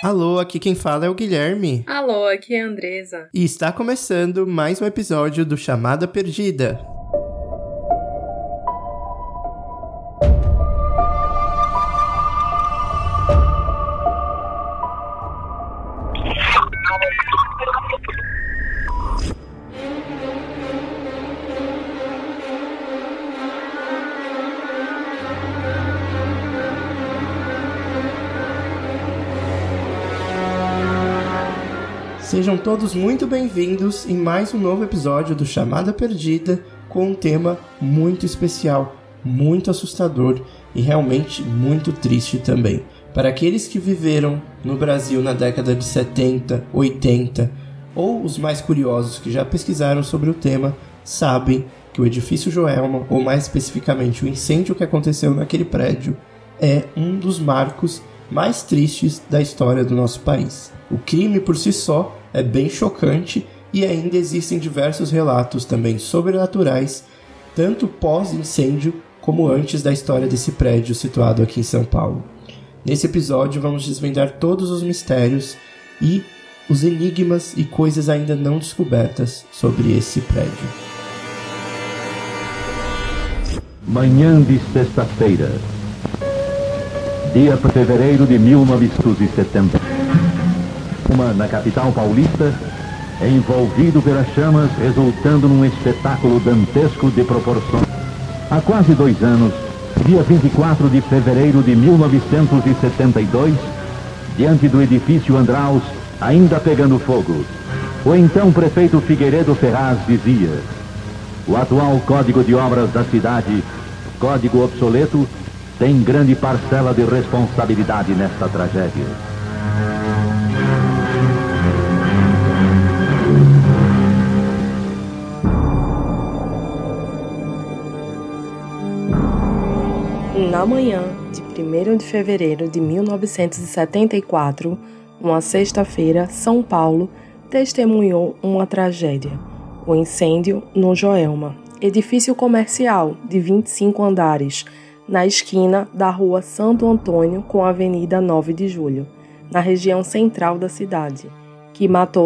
Alô, aqui quem fala é o Guilherme. Alô, aqui é a Andresa. E está começando mais um episódio do Chamada Perdida. Sejam todos muito bem-vindos em mais um novo episódio do Chamada Perdida, com um tema muito especial, muito assustador e realmente muito triste também. Para aqueles que viveram no Brasil na década de 70, 80, ou os mais curiosos que já pesquisaram sobre o tema, sabem que o edifício Joelma, ou mais especificamente o incêndio que aconteceu naquele prédio, é um dos marcos mais tristes da história do nosso país. O crime por si só é bem chocante e ainda existem diversos relatos também sobrenaturais, tanto pós-incêndio como antes da história desse prédio situado aqui em São Paulo. Nesse episódio vamos desvendar todos os mistérios e os enigmas e coisas ainda não descobertas sobre esse prédio. Manhã de sexta-feira, dia de fevereiro de 1970. Na capital paulista, envolvido pelas chamas, resultando num espetáculo dantesco de proporções. Há quase 2 anos, dia 24 de fevereiro de 1972, diante do edifício Andraus, ainda pegando fogo, o então prefeito Figueiredo Ferraz dizia: o atual Código de Obras da cidade, código obsoleto, tem grande parcela de responsabilidade nesta tragédia. Na manhã de 1º de fevereiro de 1974, uma sexta-feira, São Paulo testemunhou uma tragédia: o incêndio no Joelma, edifício comercial de 25 andares, na esquina da Rua Santo Antônio com a Avenida 9 de Julho, na região central da cidade, que matou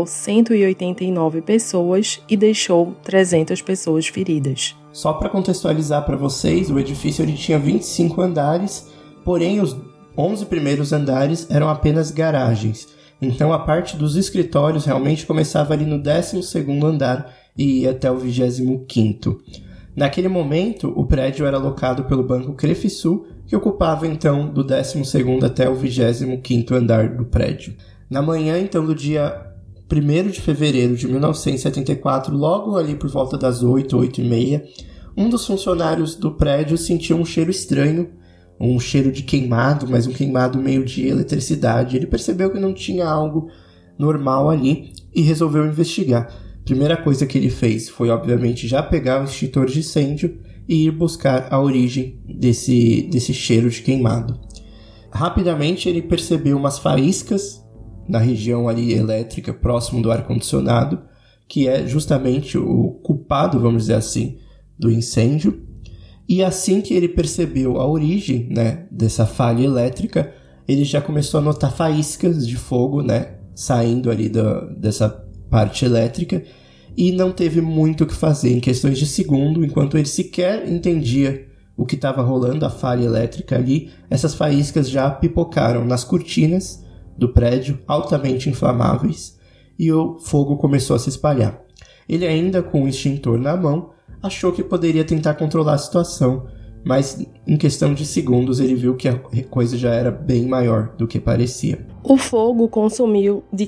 189 pessoas e deixou 300 pessoas feridas. Só para contextualizar para vocês, o edifício ele tinha 25 andares, porém os 11 primeiros andares eram apenas garagens. Então a parte dos escritórios realmente começava ali no 12º andar e ia até o 25º. Naquele momento, o prédio era alocado pelo Banco Crefisul, que ocupava então do 12º até o 25º andar do prédio. Na manhã então do dia 1º de fevereiro de 1974, logo ali por volta das 8, 8h30, um dos funcionários do prédio sentiu um cheiro estranho, um cheiro de queimado, mas um queimado meio de eletricidade. Ele percebeu que não tinha algo normal ali e resolveu investigar. A primeira coisa que ele fez foi, obviamente, já pegar o extintor de incêndio e ir buscar a origem desse cheiro de queimado. Rapidamente ele percebeu umas faíscas na região ali elétrica, próximo do ar-condicionado, que é justamente o culpado, vamos dizer assim, do incêndio. E assim que ele percebeu a origem, dessa falha elétrica, ele já começou a notar faíscas de fogo, saindo ali dessa parte elétrica, e não teve muito o que fazer em questões de segundo, enquanto ele sequer entendia o que estava rolando, a falha elétrica ali, essas faíscas já pipocaram nas cortinas do prédio, altamente inflamáveis, e o fogo começou a se espalhar. Ele, ainda com o extintor na mão, achou que poderia tentar controlar a situação, mas em questão de segundos ele viu que a coisa já era bem maior do que parecia. O fogo consumiu de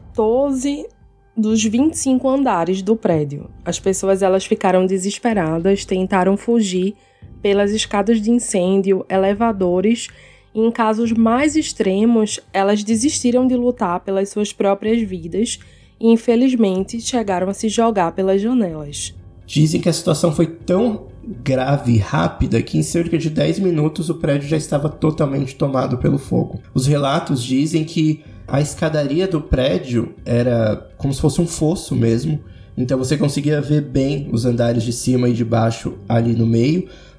14 dos 25 andares do prédio. As pessoas elas ficaram desesperadas, tentaram fugir pelas escadas de incêndio, elevadores. Em casos mais extremos, elas desistiram de lutar pelas suas próprias vidas e, infelizmente, chegaram a se jogar pelas janelas. Dizem que a situação foi tão grave e rápida que em cerca de 10 minutos o prédio já estava totalmente tomado pelo fogo. Os relatos dizem que a escadaria do prédio era como se fosse um fosso mesmo, então você conseguia ver bem os andares de cima e de baixo ali no meio,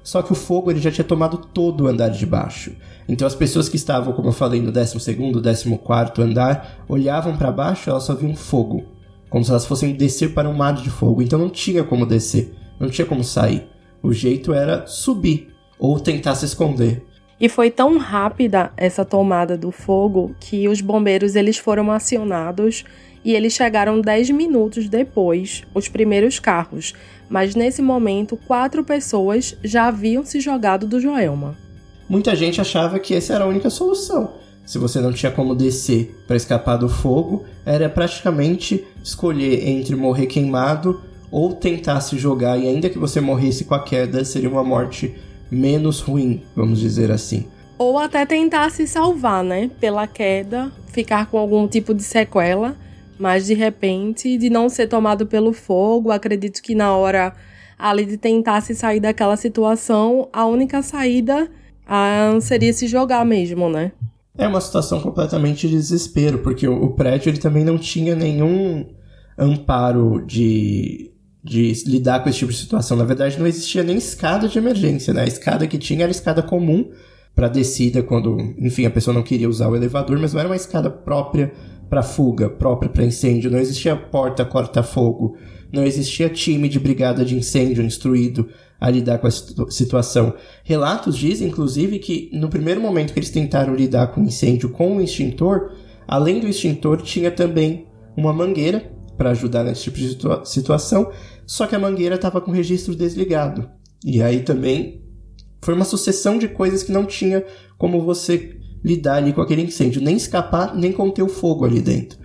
só que o fogo ele já tinha tomado todo o andar de baixo. Então as pessoas que estavam, como eu falei, no 12º, 14º andar, olhavam para baixo e elas só viam fogo, como se elas fossem descer para um mar de fogo. Então não tinha como descer, não tinha como sair. O jeito era subir ou tentar se esconder. E foi tão rápida essa tomada do fogo que os bombeiros eles foram acionados e eles chegaram 10 minutos depois, os primeiros carros. Mas nesse momento, 4 pessoas já haviam se jogado do Joelma. Muita gente achava que essa era a única solução. Se você não tinha como descer para escapar do fogo, era praticamente escolher entre morrer queimado ou tentar se jogar, e ainda que você morresse com a queda, seria uma morte menos ruim, vamos dizer assim. Ou até tentar se salvar, né? Pela queda, ficar com algum tipo de sequela, mas de repente, de não ser tomado pelo fogo, acredito que na hora ali de tentar se sair daquela situação, a única saída seria se jogar mesmo, né? É uma situação completamente de desespero, porque o prédio ele também não tinha nenhum amparo de lidar com esse tipo de situação. Na verdade, não existia nem escada de emergência, né? A escada que tinha era escada comum para descida quando, enfim, a pessoa não queria usar o elevador, mas não era uma escada própria para fuga, própria para incêndio. Não existia porta corta-fogo, não existia time de brigada de incêndio instruído a lidar com a situação. Relatos dizem, inclusive, que no primeiro momento que eles tentaram lidar com o incêndio com o extintor, além do extintor, tinha também uma mangueira para ajudar nesse tipo de situação, só que a mangueira estava com o registro desligado. E aí também foi uma sucessão de coisas que não tinha como você lidar ali com aquele incêndio, nem escapar, nem conter o fogo ali dentro.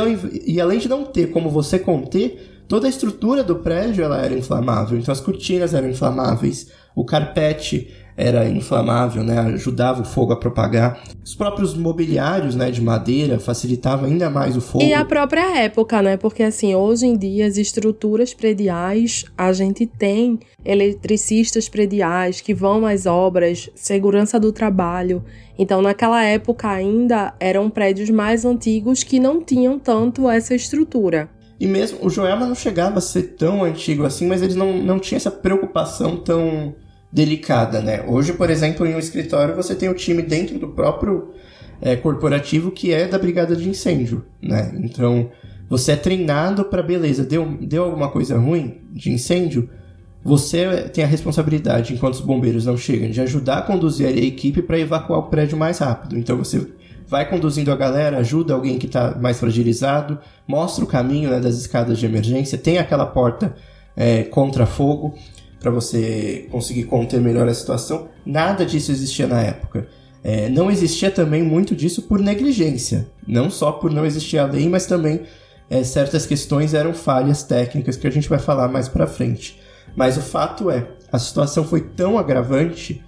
E além de não ter como você conter, toda a estrutura do prédio ela era inflamável. Então as cortinas eram inflamáveis, o carpete era inflamável, né? Ajudava o fogo a propagar. Os próprios mobiliários, né, de madeira facilitavam ainda mais o fogo. E a própria época, né? Porque assim, hoje em dia as estruturas prediais, a gente tem eletricistas prediais que vão às obras, segurança do trabalho. Então naquela época ainda eram prédios mais antigos que não tinham tanto essa estrutura. E mesmo o Joelma não chegava a ser tão antigo assim, mas eles não tinham essa preocupação tão delicada, né? Hoje, por exemplo, em um escritório você tem o time dentro do próprio corporativo que é da brigada de incêndio, né? Então, você é treinado para, beleza, deu alguma coisa ruim de incêndio, você tem a responsabilidade, enquanto os bombeiros não chegam, de ajudar a conduzir a equipe para evacuar o prédio mais rápido. Então, você vai conduzindo a galera, ajuda alguém que está mais fragilizado, mostra o caminho, né, das escadas de emergência, tem aquela porta contra fogo, para você conseguir conter melhor a situação. Nada disso existia na época. Não existia também muito disso por negligência. Não só por não existir a lei, mas também certas questões eram falhas técnicas que a gente vai falar mais para frente. Mas o fato é, a situação foi tão agravante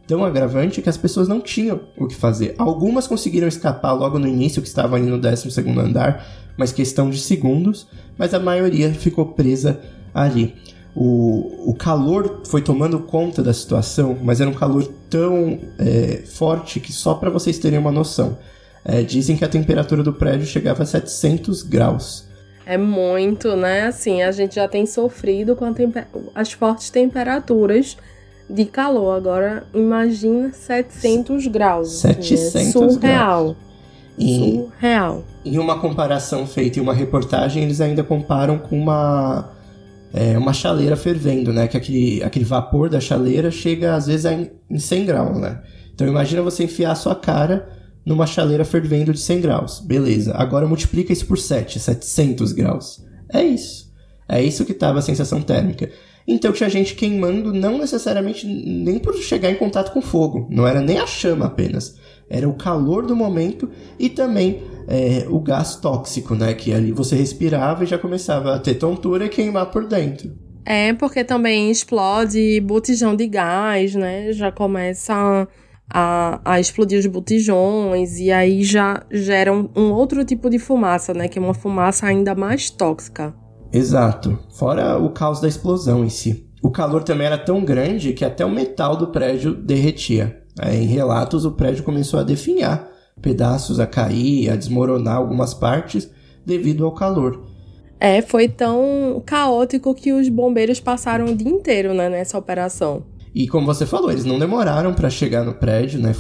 que as pessoas não tinham o que fazer. Algumas conseguiram escapar logo no início, que estavam ali no 12º andar, mas questão de segundos, mas a maioria ficou presa ali. O calor foi tomando conta da situação, mas era um calor tão forte que só para vocês terem uma noção. Dizem que a temperatura do prédio chegava a 700 graus. É muito, né? Assim, a gente já tem sofrido com as fortes temperaturas de calor. Agora, imagina 700 graus. 700 surreal. Graus. Surreal. Em uma comparação feita em uma reportagem, eles ainda comparam com uma chaleira fervendo, né? Que aquele vapor da chaleira chega às vezes em 100 graus, né? Então imagina você enfiar a sua cara numa chaleira fervendo de 100 graus. Beleza. Agora multiplica isso por 700 graus. É isso que estava a sensação térmica. Então tinha gente queimando, não necessariamente nem por chegar em contato com fogo. Não era nem a chama apenas. Era o calor do momento e também o gás tóxico, né? Que ali você respirava e já começava a ter tontura e queimar por dentro. Porque também explode botijão de gás, né? Já começa a explodir os botijões e aí já gera um outro tipo de fumaça, né? Que é uma fumaça ainda mais tóxica. Exato. Fora o caos da explosão em si. O calor também era tão grande que até o metal do prédio derretia. Em relatos, o prédio começou a definhar, pedaços a cair, a desmoronar algumas partes devido ao calor. Foi tão caótico que os bombeiros passaram o dia inteiro, né, nessa operação. E como você falou, eles não demoraram para chegar no prédio, né?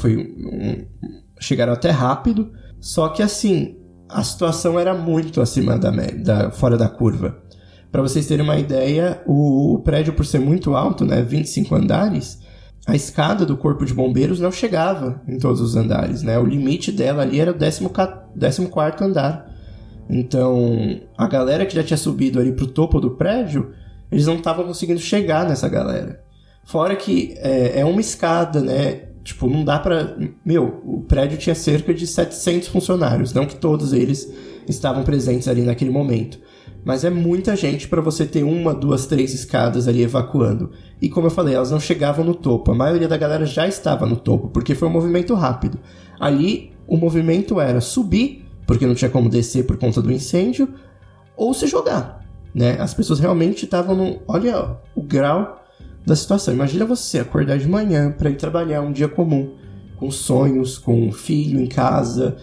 Chegaram até rápido. Só que assim, a situação era muito acima fora da curva. Para vocês terem uma ideia, o prédio, por ser muito alto, né, 25 andares, a escada do corpo de bombeiros não chegava em todos os andares, né? O limite dela ali era o 14º andar. Então, a galera que já tinha subido ali pro topo do prédio, eles não estavam conseguindo chegar nessa galera. Fora que é uma escada, né? Tipo, não dá pra... o prédio tinha cerca de 700 funcionários, não que todos eles estavam presentes ali naquele momento. Mas é muita gente para você ter 1, 2, 3 escadas ali evacuando. E como eu falei, elas não chegavam no topo. A maioria da galera já estava no topo, porque foi um movimento rápido. Ali, o movimento era subir, porque não tinha como descer por conta do incêndio, ou se jogar, né? As pessoas realmente estavam olha o grau da situação. Imagina você acordar de manhã para ir trabalhar um dia comum, com sonhos, com um filho em casa...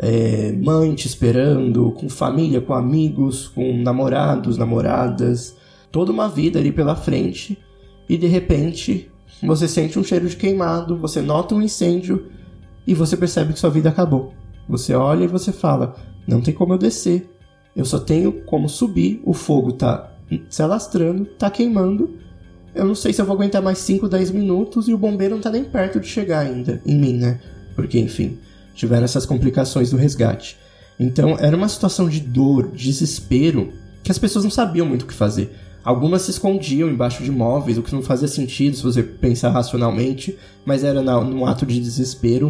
mãe te esperando, com família, com amigos, com namorados, namoradas, toda uma vida ali pela frente, e de repente você sente um cheiro de queimado, você nota um incêndio e você percebe que sua vida acabou. Você olha e você fala, não tem como eu descer, eu só tenho como subir, o fogo tá se alastrando, tá queimando, eu não sei se eu vou aguentar mais 5, 10 minutos e o bombeiro não tá nem perto de chegar ainda em mim, né? Porque enfim, tiveram essas complicações do resgate. Então, era uma situação de dor, desespero, que as pessoas não sabiam muito o que fazer. Algumas se escondiam embaixo de móveis, o que não fazia sentido se você pensar racionalmente, mas era num ato de desespero.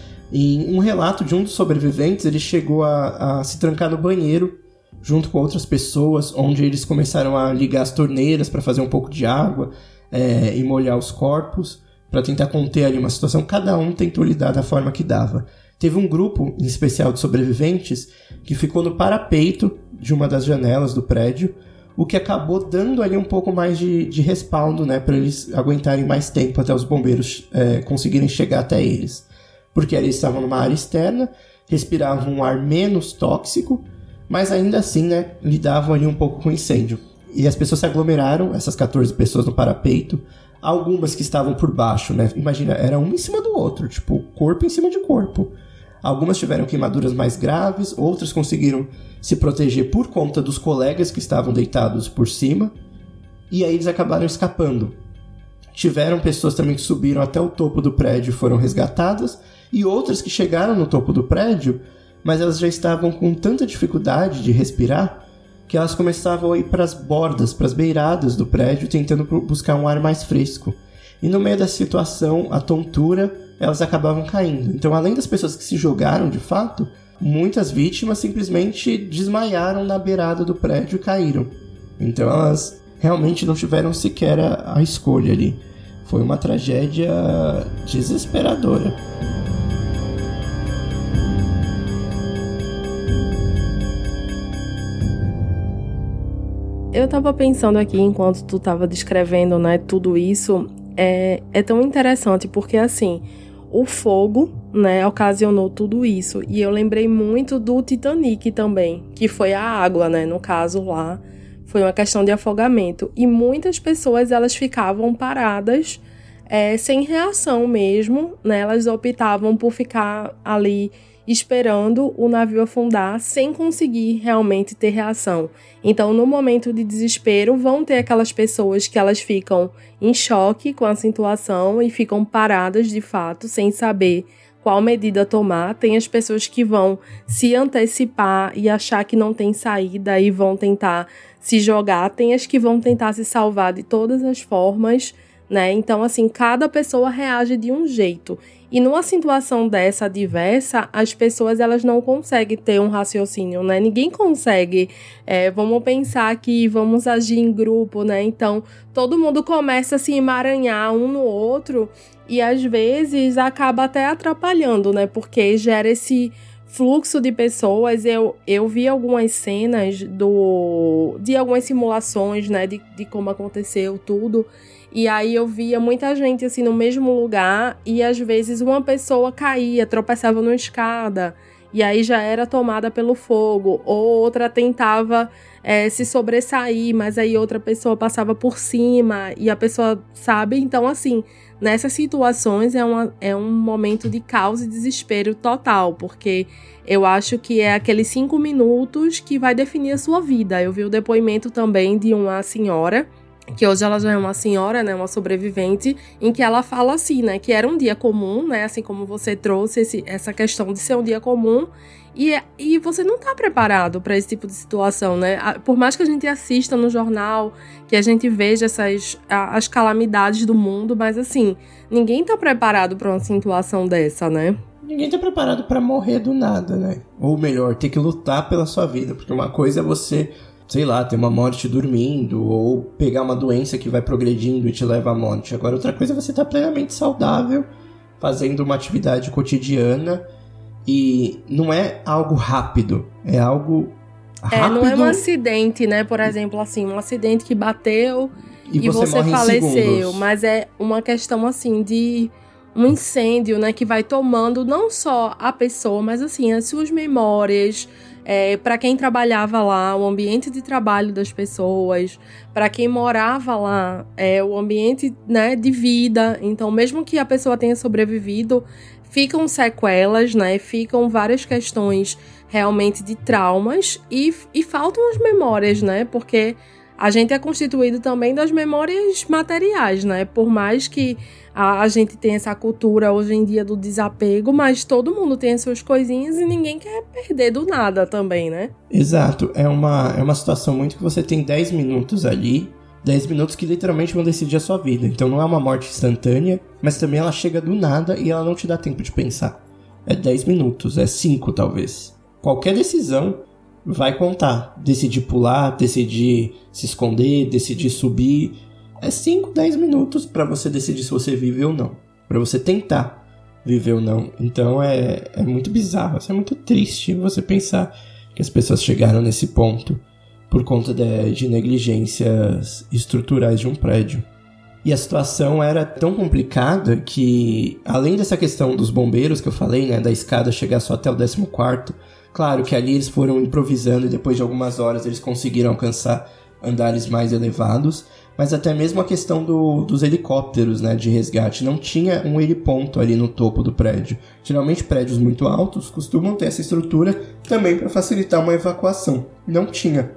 E um relato de um dos sobreviventes, ele chegou a se trancar no banheiro, junto com outras pessoas, onde eles começaram a ligar as torneiras para fazer um pouco de água e molhar os corpos, para tentar conter ali uma situação. Cada um tentou lidar da forma que dava. Teve um grupo, em especial de sobreviventes, que ficou no parapeito de uma das janelas do prédio, o que acabou dando ali um pouco mais de respaldo, né, para eles aguentarem mais tempo até os bombeiros conseguirem chegar até eles. Porque eles estavam numa área externa, respiravam um ar menos tóxico, mas ainda assim, né, lidavam ali um pouco com o incêndio. E as pessoas se aglomeraram, essas 14 pessoas no parapeito, algumas que estavam por baixo, né, imagina, era um em cima do outro, tipo, corpo em cima de corpo. Algumas tiveram queimaduras mais graves, outras conseguiram se proteger por conta dos colegas que estavam deitados por cima, e aí eles acabaram escapando. Tiveram pessoas também que subiram até o topo do prédio e foram resgatadas, e outras que chegaram no topo do prédio, mas elas já estavam com tanta dificuldade de respirar, que elas começavam a ir para as bordas, para as beiradas do prédio, tentando buscar um ar mais fresco. E no meio da situação, a tontura, elas acabavam caindo. Então, além das pessoas que se jogaram de fato, muitas vítimas simplesmente desmaiaram na beirada do prédio e caíram. Então, elas realmente não tiveram sequer a escolha ali. Foi uma tragédia desesperadora. Eu tava pensando aqui, enquanto tu tava descrevendo, né, tudo isso, é tão interessante, porque assim, o fogo, né, ocasionou tudo isso, e eu lembrei muito do Titanic também, que foi a água, né, no caso lá, foi uma questão de afogamento, e muitas pessoas, elas ficavam paradas, sem reação mesmo, né, elas optavam por ficar ali esperando o navio afundar sem conseguir realmente ter reação. Então, no momento de desespero, vão ter aquelas pessoas que elas ficam em choque com a situação e ficam paradas de fato, sem saber qual medida tomar. Tem as pessoas que vão se antecipar e achar que não tem saída e vão tentar se jogar. Tem as que vão tentar se salvar de todas as formas, né? Então, assim, cada pessoa reage de um jeito. E numa situação dessa adversa, as pessoas elas não conseguem ter um raciocínio, né? Ninguém consegue. Vamos pensar que vamos agir em grupo, né? Então, todo mundo começa a se emaranhar um no outro e, às vezes, acaba até atrapalhando, né? Porque gera esse fluxo de pessoas. Eu vi algumas cenas de algumas simulações, né? De como aconteceu tudo. E aí eu via muita gente assim no mesmo lugar e às vezes uma pessoa caía, tropeçava numa escada. e aí já era tomada pelo fogo, ou outra tentava se sobressair, mas aí outra pessoa passava por cima e a pessoa, sabe? Então, assim, nessas situações é um momento de caos e desespero total, porque eu acho que é aqueles 5 minutos que vai definir a sua vida. Eu vi o depoimento também de uma senhora, que hoje ela já é uma senhora, né, uma sobrevivente, em que ela fala assim, né, que era um dia comum, né, assim como você trouxe essa questão de ser um dia comum, e você não tá preparado para esse tipo de situação, né, por mais que a gente assista no jornal, que a gente veja as calamidades do mundo, mas assim, ninguém tá preparado para uma situação dessa, né. Ninguém tá preparado para morrer do nada, né, ou melhor, ter que lutar pela sua vida, porque uma coisa é você, sei lá, ter uma morte dormindo, ou pegar uma doença que vai progredindo e te leva à morte. Agora, outra coisa é você estar plenamente saudável, fazendo uma atividade cotidiana, e não é algo rápido, é algo rápido. Não é um acidente, né? Por exemplo, assim, um acidente que bateu e você faleceu, mas é uma questão, assim, de um incêndio, né, que vai tomando não só a pessoa, mas, assim, as suas memórias, para quem trabalhava lá, o ambiente de trabalho das pessoas, para quem morava lá, o ambiente, né, de vida. Então, mesmo que a pessoa tenha sobrevivido, ficam sequelas, né, ficam várias questões realmente de traumas e faltam as memórias, né, porque a gente é constituído também das memórias materiais, né, por mais que a gente tenha essa cultura hoje em dia do desapego, mas todo mundo tem as suas coisinhas e ninguém quer perder do nada também, né? Exato, é uma situação muito que você tem 10 minutos ali, 10 minutos que literalmente vão decidir a sua vida. Então não é uma morte instantânea, mas também ela chega do nada e ela não te dá tempo de pensar. É 10 minutos, é 5 talvez. Qualquer decisão vai contar. Decidir pular, decidir se esconder, decidir subir. É 5, 10 minutos para você decidir se você vive ou não. Para você tentar viver ou não. Então é muito bizarro, é muito triste você pensar que as pessoas chegaram nesse ponto por conta de negligências estruturais de um prédio. E a situação era tão complicada que, além dessa questão dos bombeiros que eu falei, né, da escada chegar só até o 14º, claro que ali eles foram improvisando e depois de algumas horas eles conseguiram alcançar andares mais elevados, mas até mesmo a questão dos helicópteros, né, de resgate. Não tinha um heliponto ali no topo do prédio. Geralmente prédios muito altos costumam ter essa estrutura também para facilitar uma evacuação. Não tinha.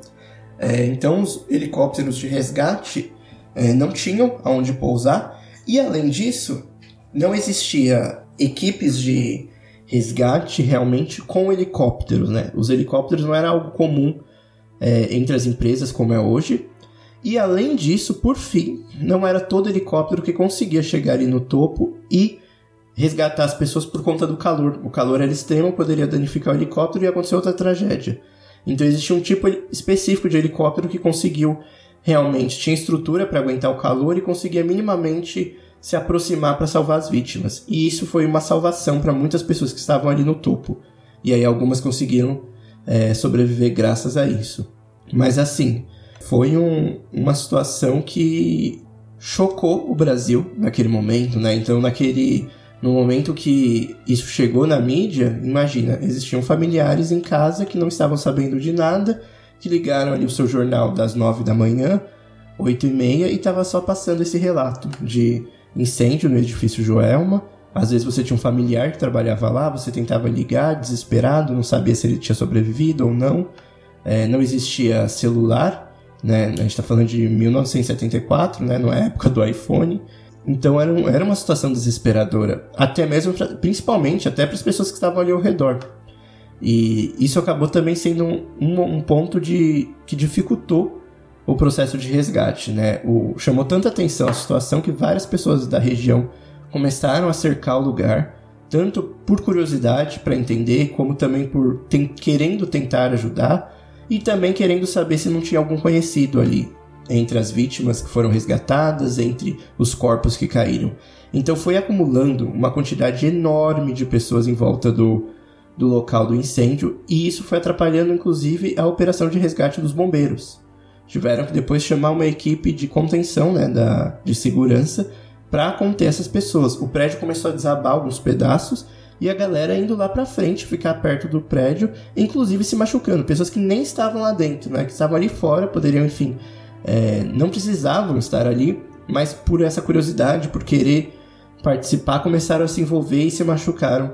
Então os helicópteros de resgate não tinham aonde pousar, e além disso não existia equipes de resgate realmente com helicópteros, né? Os helicópteros não era algo comum entre as empresas como é hoje, e além disso, por fim, não era todo helicóptero que conseguia chegar ali no topo e resgatar as pessoas por conta do calor. O calor era extremo, poderia danificar o helicóptero e acontecer outra tragédia. Então existia um tipo específico de helicóptero que conseguiu realmente, tinha estrutura para aguentar o calor e conseguia minimamente se aproximar para salvar as vítimas. E isso foi uma salvação para muitas pessoas que estavam ali no topo. E aí algumas conseguiram sobreviver graças a isso. Mas assim, foi uma situação que chocou o Brasil naquele momento, né? Então no momento que isso chegou na mídia, imagina, existiam familiares em casa que não estavam sabendo de nada, que ligaram ali o seu jornal das 9 da manhã, 8h30, e estava só passando esse relato de incêndio no edifício Joelma. Às vezes você tinha um familiar que trabalhava lá, você tentava ligar, desesperado, não sabia se ele tinha sobrevivido ou não. Não existia celular, né? A gente está falando de 1974, né? Não é a época do iPhone. Então era uma situação desesperadora, até mesmo, principalmente até para as pessoas que estavam ali ao redor. E isso acabou também sendo um ponto que dificultou o processo de resgate, né? Chamou tanta atenção a situação que várias pessoas da região começaram a cercar o lugar, tanto por curiosidade para entender, como também querendo tentar ajudar, e também querendo saber se não tinha algum conhecido ali entre as vítimas que foram resgatadas, entre os corpos que caíram. Então foi acumulando uma quantidade enorme de pessoas em volta do local do incêndio, e isso foi atrapalhando inclusive a operação de resgate dos bombeiros. Tiveram que depois chamar uma equipe de contenção, né, de segurança, para conter essas pessoas. O prédio começou a desabar alguns pedaços, e a galera indo lá pra frente, ficar perto do prédio, inclusive se machucando. Pessoas que nem estavam lá dentro, né? Que estavam ali fora, poderiam, enfim, não precisavam estar ali, mas por essa curiosidade, por querer participar, começaram a se envolver e se machucaram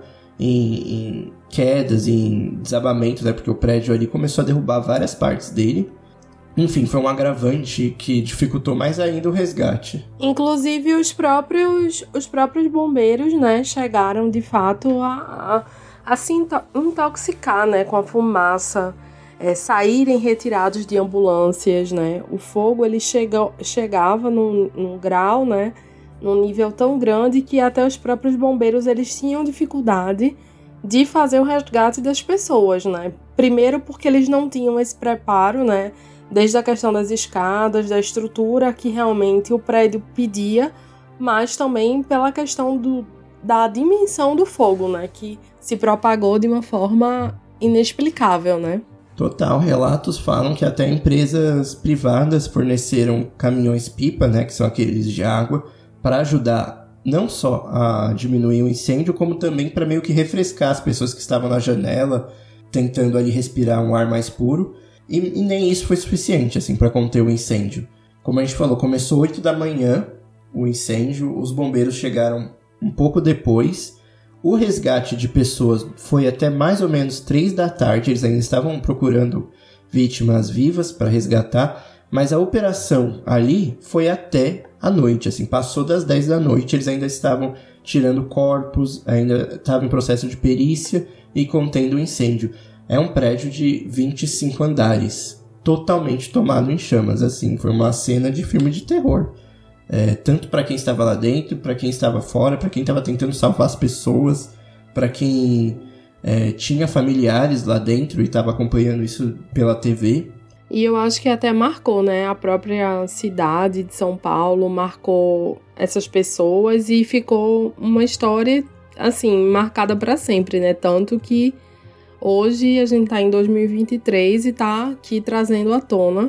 em quedas, em desabamentos, né? Porque o prédio ali começou a derrubar várias partes dele. Enfim, foi um agravante que dificultou mais ainda o resgate. Inclusive, os próprios bombeiros, né, chegaram de fato a se intoxicar, né, com a fumaça, saírem retirados de ambulâncias, né. O fogo ele chegava num grau, né, num nível tão grande que até os próprios bombeiros eles tinham dificuldade de fazer o resgate das pessoas, né. Primeiro porque eles não tinham esse preparo, né, desde a questão das escadas, da estrutura que realmente o prédio pedia, mas também pela questão da dimensão do fogo, né, que se propagou de uma forma inexplicável, né? Total, relatos falam que até empresas privadas forneceram caminhões-pipa, né, que são aqueles de água, para ajudar não só a diminuir o incêndio, como também para meio que refrescar as pessoas que estavam na janela, tentando ali respirar um ar mais puro. E nem isso foi suficiente, assim, para conter o incêndio. Como a gente falou, começou 8 da manhã o incêndio, os bombeiros chegaram um pouco depois. O resgate de pessoas foi até mais ou menos 3 da tarde, eles ainda estavam procurando vítimas vivas para resgatar, mas a operação ali foi até a noite, assim, passou das 10 da noite, eles ainda estavam tirando corpos, ainda estavam em processo de perícia e contendo o incêndio. É um prédio de 25 andares, totalmente tomado em chamas, assim, foi uma cena de filme de terror. Tanto para quem estava lá dentro, para quem estava fora, para quem estava tentando salvar as pessoas, para quem tinha familiares lá dentro e estava acompanhando isso pela TV. E eu acho que até marcou, né? A própria cidade de São Paulo marcou essas pessoas e ficou uma história, assim, marcada para sempre, né? Tanto que hoje a gente tá em 2023 e tá aqui trazendo à tona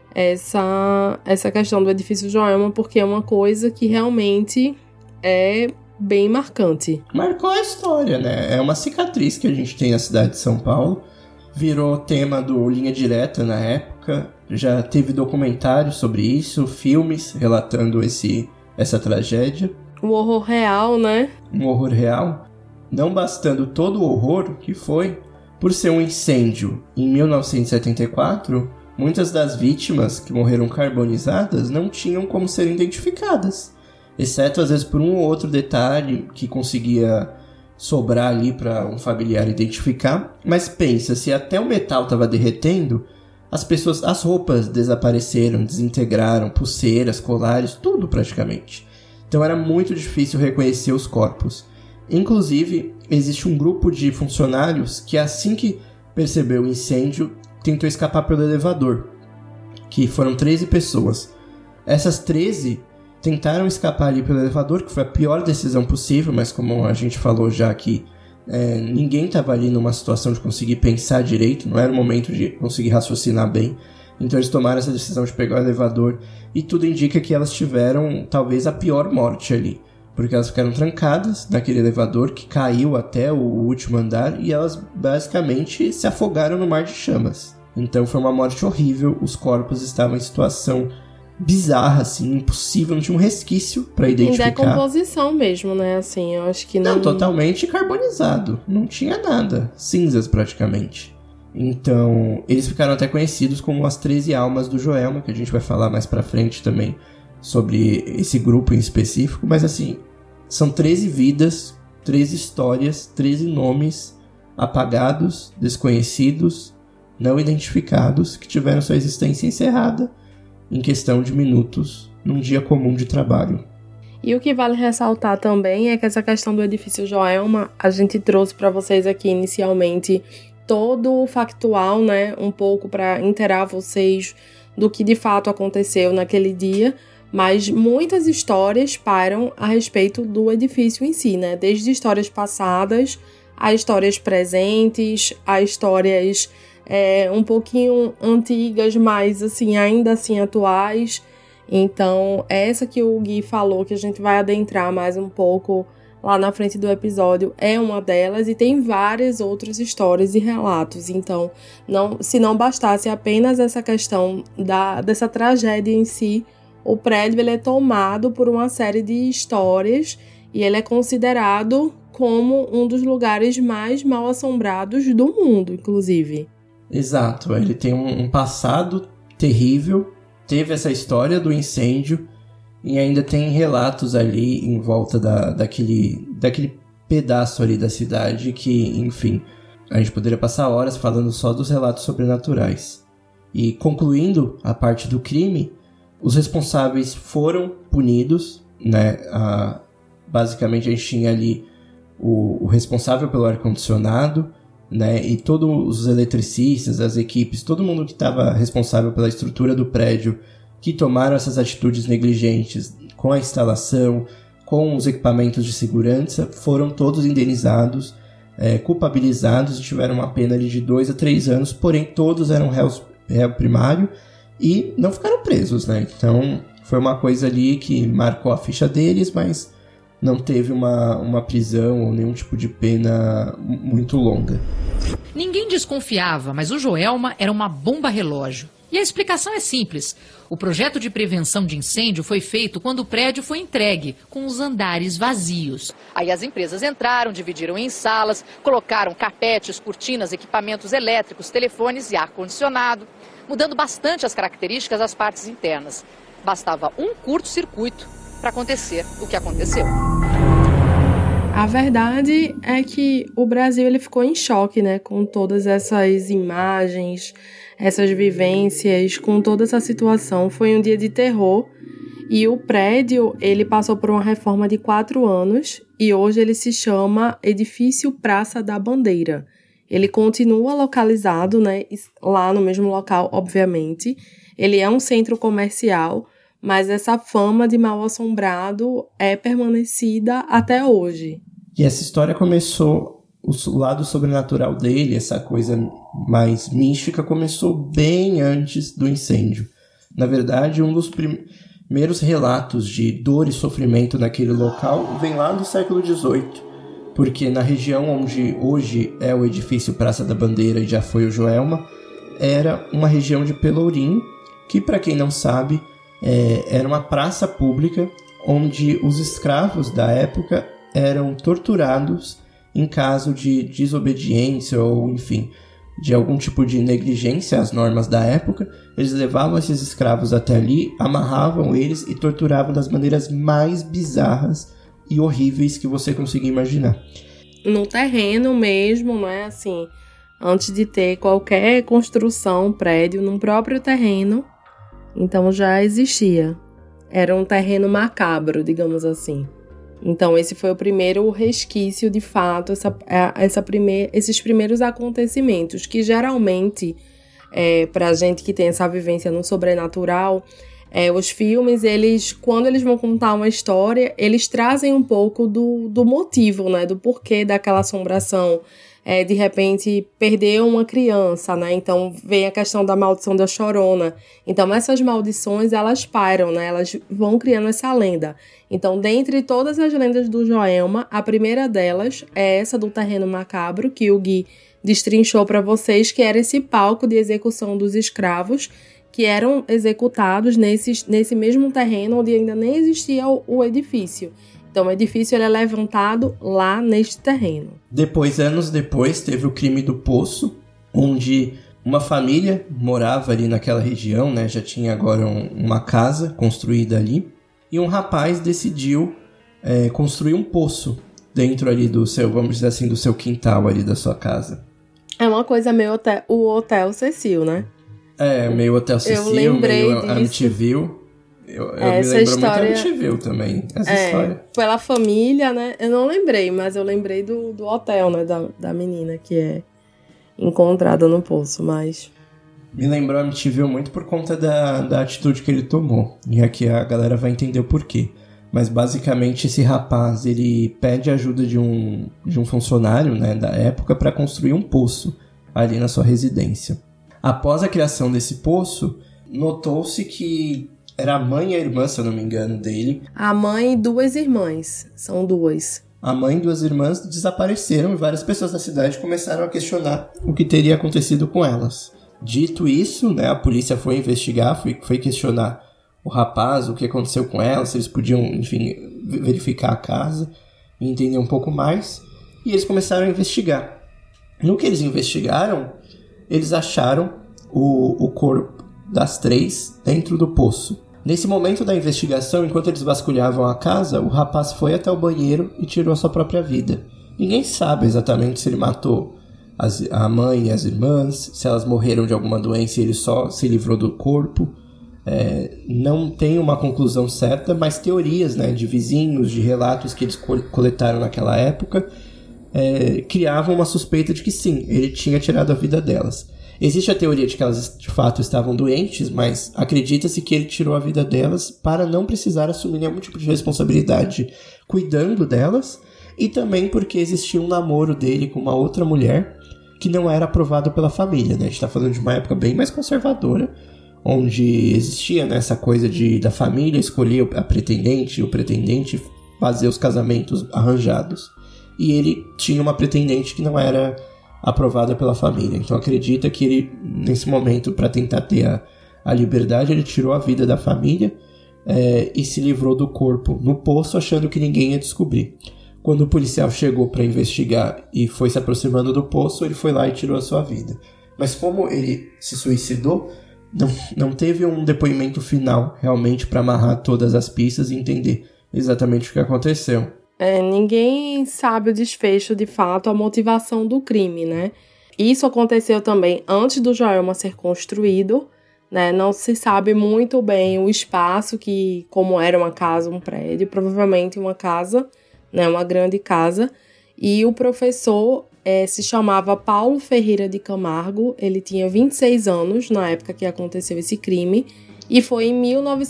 essa questão do edifício Joelma, porque é uma coisa que realmente é bem marcante. Marcou a história, né? É uma cicatriz que a gente tem na cidade de São Paulo. Virou tema do Linha Direta na época. Já teve documentários sobre isso, filmes relatando essa tragédia. Um horror real, né? Um horror real. Não bastando todo o horror que foi, por ser um incêndio em 1974, muitas das vítimas que morreram carbonizadas não tinham como serem identificadas, exceto às vezes por um ou outro detalhe que conseguia sobrar ali para um familiar identificar. Mas pensa, se até o metal estava derretendo, as roupas desapareceram, desintegraram, pulseiras, colares, tudo praticamente. Então era muito difícil reconhecer os corpos. Inclusive, existe um grupo de funcionários que, assim que percebeu o incêndio, tentou escapar pelo elevador, que foram 13 pessoas. Essas 13 tentaram escapar ali pelo elevador, que foi a pior decisão possível, mas como a gente falou já aqui, ninguém estava ali numa situação de conseguir pensar direito, não era o momento de conseguir raciocinar bem. Então eles tomaram essa decisão de pegar o elevador e tudo indica que elas tiveram talvez a pior morte ali, porque elas ficaram trancadas naquele elevador que caiu até o último andar e elas basicamente se afogaram no mar de chamas. Então foi uma morte horrível, os corpos estavam em situação bizarra, assim, impossível, não tinha um resquício pra identificar. Em decomposição mesmo, né, assim, eu acho que não... Não, totalmente carbonizado, não tinha nada, cinzas praticamente. Então, eles ficaram até conhecidos como as 13 almas do Joelma, que a gente vai falar mais pra frente também sobre esse grupo em específico, mas assim, são 13 vidas, 13 histórias, 13 nomes apagados, desconhecidos, não identificados, que tiveram sua existência encerrada em questão de minutos, num dia comum de trabalho. E o que vale ressaltar também é que essa questão do edifício Joelma, a gente trouxe para vocês aqui inicialmente todo o factual, né, um pouco para inteirar vocês do que de fato aconteceu naquele dia, mas muitas histórias param a respeito do edifício em si, né, desde histórias passadas a histórias presentes, a histórias um pouquinho antigas, mas assim, ainda assim atuais. Então, essa que o Gui falou, que a gente vai adentrar mais um pouco lá na frente do episódio é uma delas, e tem várias outras histórias e relatos. Então, se não bastasse apenas essa questão dessa tragédia em si, o prédio ele é tomado por uma série de histórias e ele é considerado como um dos lugares mais mal assombrados do mundo, inclusive. Exato, ele tem um passado terrível, teve essa história do incêndio e ainda tem relatos ali em volta daquele pedaço ali da cidade que, enfim, a gente poderia passar horas falando só dos relatos sobrenaturais. E concluindo a parte do crime, os responsáveis foram punidos, né? Basicamente a gente tinha ali o responsável pelo ar-condicionado, né? E todos os eletricistas, as equipes, todo mundo que estava responsável pela estrutura do prédio, que tomaram essas atitudes negligentes com a instalação, com os equipamentos de segurança, foram todos indenizados, culpabilizados e tiveram uma pena ali de 2 a 3 anos, porém todos eram réu primário e não ficaram presos, né? Então foi uma coisa ali que marcou a ficha deles, mas não teve uma prisão ou nenhum tipo de pena muito longa. Ninguém desconfiava, mas o Joelma era uma bomba relógio. E a explicação é simples. O projeto de prevenção de incêndio foi feito quando o prédio foi entregue, com os andares vazios. Aí as empresas entraram, dividiram em salas, colocaram carpetes, cortinas, equipamentos elétricos, telefones e ar-condicionado, mudando bastante as características das partes internas. Bastava um curto-circuito para acontecer o que aconteceu. A verdade é que o Brasil ele ficou em choque, né, com todas essas imagens, essas vivências, com toda essa situação. Foi um dia de terror e o prédio ele passou por uma reforma de 4 anos e hoje ele se chama Edifício Praça da Bandeira. Ele continua localizado, né, lá no mesmo local, obviamente. Ele é um centro comercial, mas essa fama de mal-assombrado é permanecida até hoje. E essa história começou, o lado sobrenatural dele, essa coisa mais mística, começou bem antes do incêndio. Na verdade, um dos primeiros relatos de dor e sofrimento naquele local vem lá do século XVIII, porque na região onde hoje é o edifício Praça da Bandeira e já foi o Joelma, era uma região de Pelourinho, que, para quem não sabe, era uma praça pública onde os escravos da época eram torturados em caso de desobediência ou, enfim, de algum tipo de negligência às normas da época. Eles levavam esses escravos até ali, amarravam eles e torturavam das maneiras mais bizarras e horríveis que você conseguir imaginar. No terreno mesmo, né, assim, antes de ter qualquer construção, prédio, no próprio terreno, então já existia. Era um terreno macabro, digamos assim. Então esse foi o primeiro resquício, de fato, esses primeiros acontecimentos, que geralmente, pra gente que tem essa vivência no sobrenatural, os filmes, quando eles vão contar uma história, eles trazem um pouco do motivo, né, do porquê daquela assombração. De repente, perdeu uma criança, né? Então, vem a questão da maldição da Chorona. Então, essas maldições, elas pairam, né? Elas vão criando essa lenda. Então, dentre todas as lendas do Joelma, a primeira delas é essa do terreno macabro, que o Gui destrinchou para vocês, que era esse palco de execução dos escravos, que eram executados nesse mesmo terreno onde ainda nem existia o edifício. Então, o edifício ele é levantado lá neste terreno. Anos depois, teve o crime do Poço, onde uma família morava ali naquela região, né? Já tinha agora uma casa construída ali. E um rapaz decidiu construir um poço dentro ali do seu, vamos dizer assim, do seu quintal ali da sua casa. É uma coisa meio o Hotel Cecil, né? Meio Hotel Cecil, meio Amityville. Eu me lembro muito Amityville também, essa história. Pela família, né? Eu não lembrei, mas eu lembrei do hotel, né? Da menina que é encontrada no poço, mas... Me lembrou Amityville muito por conta da atitude que ele tomou. E aqui a galera vai entender o porquê. Mas basicamente esse rapaz, ele pede ajuda de um funcionário, né, da época para construir um poço ali na sua residência. Após a criação desse poço, notou-se que era a mãe e a irmã, se eu não me engano, dele. A mãe e 2 irmãs. São 2. a mãe e 2 irmãs desapareceram e várias pessoas da cidade começaram a questionar o que teria acontecido com elas. Dito isso, né, a polícia foi investigar, foi questionar o rapaz, o que aconteceu com elas, se eles podiam, enfim, verificar a casa e entender um pouco mais. E eles começaram a investigar. No que eles investigaram, eles acharam o corpo das 3 dentro do poço. Nesse momento da investigação, enquanto eles vasculhavam a casa, o rapaz foi até o banheiro e tirou a sua própria vida. Ninguém sabe exatamente se ele matou a mãe e as irmãs, se elas morreram de alguma doença e ele só se livrou do corpo. Não tem uma conclusão certa, mas teorias, né, de vizinhos, de relatos que eles coletaram naquela época, criavam uma suspeita de que sim, ele tinha tirado a vida delas. Existe a teoria de que elas de fato estavam doentes, mas acredita-se que ele tirou a vida delas para não precisar assumir nenhum tipo de responsabilidade cuidando delas, e também porque existia um namoro dele com uma outra mulher que não era aprovado pela família, né? A gente está falando de uma época bem mais conservadora, onde existia, né, essa coisa da família escolher a pretendente e o pretendente fazer os casamentos arranjados. E ele tinha uma pretendente que não era aprovada pela família. Então acredita que ele, nesse momento, para tentar ter a liberdade, ele tirou a vida da família e se livrou do corpo no poço, achando que ninguém ia descobrir. Quando o policial chegou para investigar e foi se aproximando do poço, ele foi lá e tirou a sua vida. Mas como ele se suicidou, não teve um depoimento final realmente para amarrar todas as pistas e entender exatamente o que aconteceu. Ninguém sabe o desfecho, de fato, a motivação do crime, né? Isso aconteceu também antes do Joelma ser construído, né? Não se sabe muito bem o espaço, como era uma casa, um prédio, provavelmente uma casa, né? Uma grande casa. E o professor se chamava Paulo Ferreira de Camargo, ele tinha 26 anos na época que aconteceu esse crime, e foi em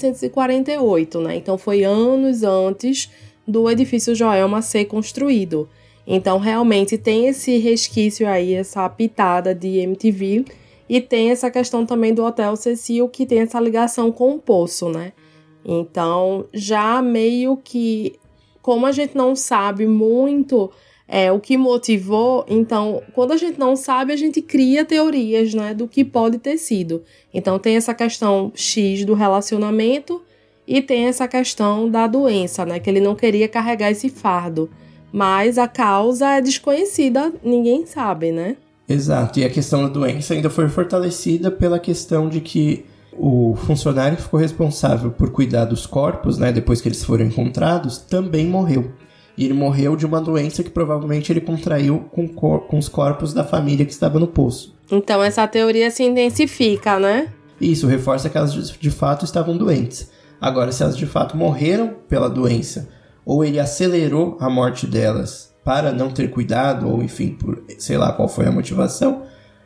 1948, né? Então foi anos antes do edifício Joelma ser construído. Então, realmente, tem esse resquício aí, essa pitada de MTV, e tem essa questão também do Hotel Cecil, que tem essa ligação com o poço, né? Então, já meio que, como a gente não sabe muito o que motivou, então, quando a gente não sabe, a gente cria teorias, né, do que pode ter sido. Então, tem essa questão X do relacionamento, e tem essa questão da doença, né? Que ele não queria carregar esse fardo. Mas a causa é desconhecida, ninguém sabe, né? Exato, e a questão da doença ainda foi fortalecida pela questão de que o funcionário que ficou responsável por cuidar dos corpos, né, depois que eles foram encontrados, também morreu. E ele morreu de uma doença que provavelmente ele contraiu com os corpos da família que estava no poço. Então essa teoria se intensifica, né? Isso, reforça que elas de fato estavam doentes. Agora, se elas de fato morreram pela doença, ou ele acelerou a morte delas para não ter cuidado, ou enfim, por sei lá qual foi a motivação,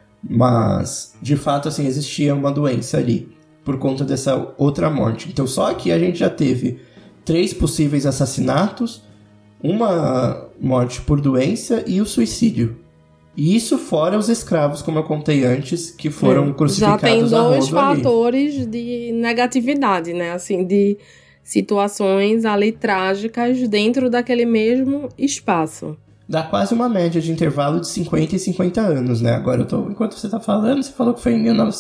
mas de fato assim, existia uma doença ali, por conta dessa outra morte. Então só aqui a gente já teve 3 possíveis assassinatos, uma morte por doença e o suicídio. E isso fora os escravos, como eu contei antes, que foram crucificados a rodo ali. Já tem 2 fatores de negatividade, né? Assim, de situações ali trágicas dentro daquele mesmo espaço. Dá quase uma média de intervalo de 50 e 50 anos, né? Agora, enquanto você tá falando, você falou que foi em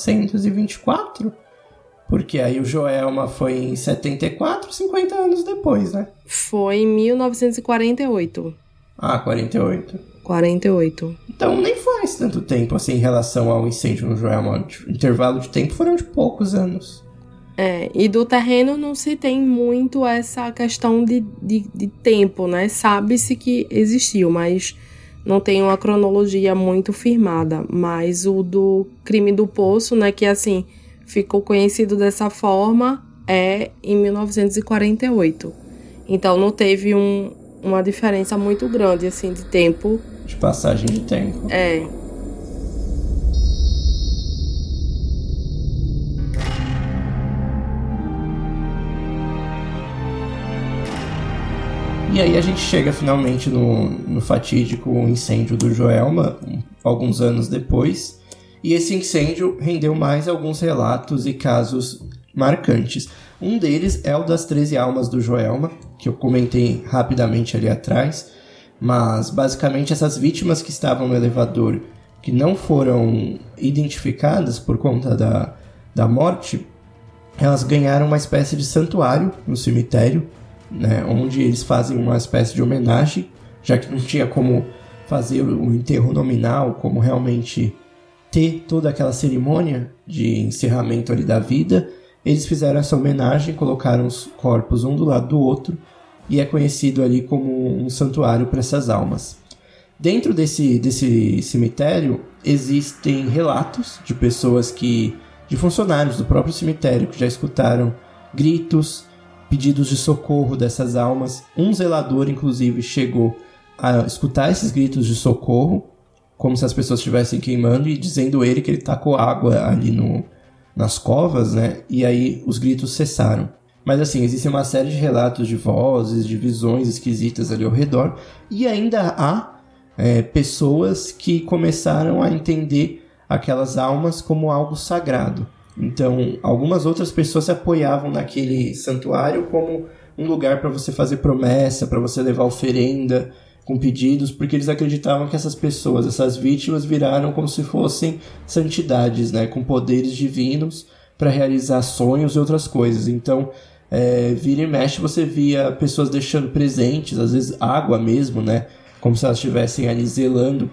1924? Porque aí o Joelma foi em 74, 50 anos depois, né? Foi em 1948. Ah, 48. 48. Então nem faz tanto tempo assim em relação ao incêndio no Joelma. O intervalo de tempo foram de poucos anos. E do terreno não se tem muito essa questão de tempo, né? Sabe-se que existiu, mas não tem uma cronologia muito firmada. Mas o do crime do poço, né, que assim ficou conhecido dessa forma, é em 1948. Então não teve uma diferença muito grande assim de tempo. De passagem de tempo. E aí a gente chega finalmente no fatídico incêndio do Joelma, alguns anos depois. E esse incêndio rendeu mais alguns relatos e casos marcantes. Um deles é o das 13 almas do Joelma, que eu comentei rapidamente ali atrás. Mas, basicamente, essas vítimas que estavam no elevador, que não foram identificadas por conta da morte, elas ganharam uma espécie de santuário no cemitério, né, onde eles fazem uma espécie de homenagem, já que não tinha como fazer o enterro nominal, como realmente ter toda aquela cerimônia de encerramento ali da vida. Eles fizeram essa homenagem, colocaram os corpos um do lado do outro, e é conhecido ali como um santuário para essas almas. Dentro desse cemitério existem relatos de pessoas de funcionários do próprio cemitério que já escutaram gritos, pedidos de socorro dessas almas. Um zelador, inclusive, chegou a escutar esses gritos de socorro, como se as pessoas estivessem queimando, e dizendo ele que ele tacou água ali nas covas, né? E aí os gritos cessaram. Mas assim, existe uma série de relatos de vozes, de visões esquisitas ali ao redor, e ainda há pessoas que começaram a entender aquelas almas como algo sagrado. Então, algumas outras pessoas se apoiavam naquele santuário como um lugar para você fazer promessa, para você levar oferenda com pedidos, porque eles acreditavam que essas pessoas, essas vítimas, viraram como se fossem santidades, né, com poderes divinos para realizar sonhos e outras coisas. Então, vira e mexe, você via pessoas deixando presentes, às vezes água mesmo, né, como se elas estivessem ali zelando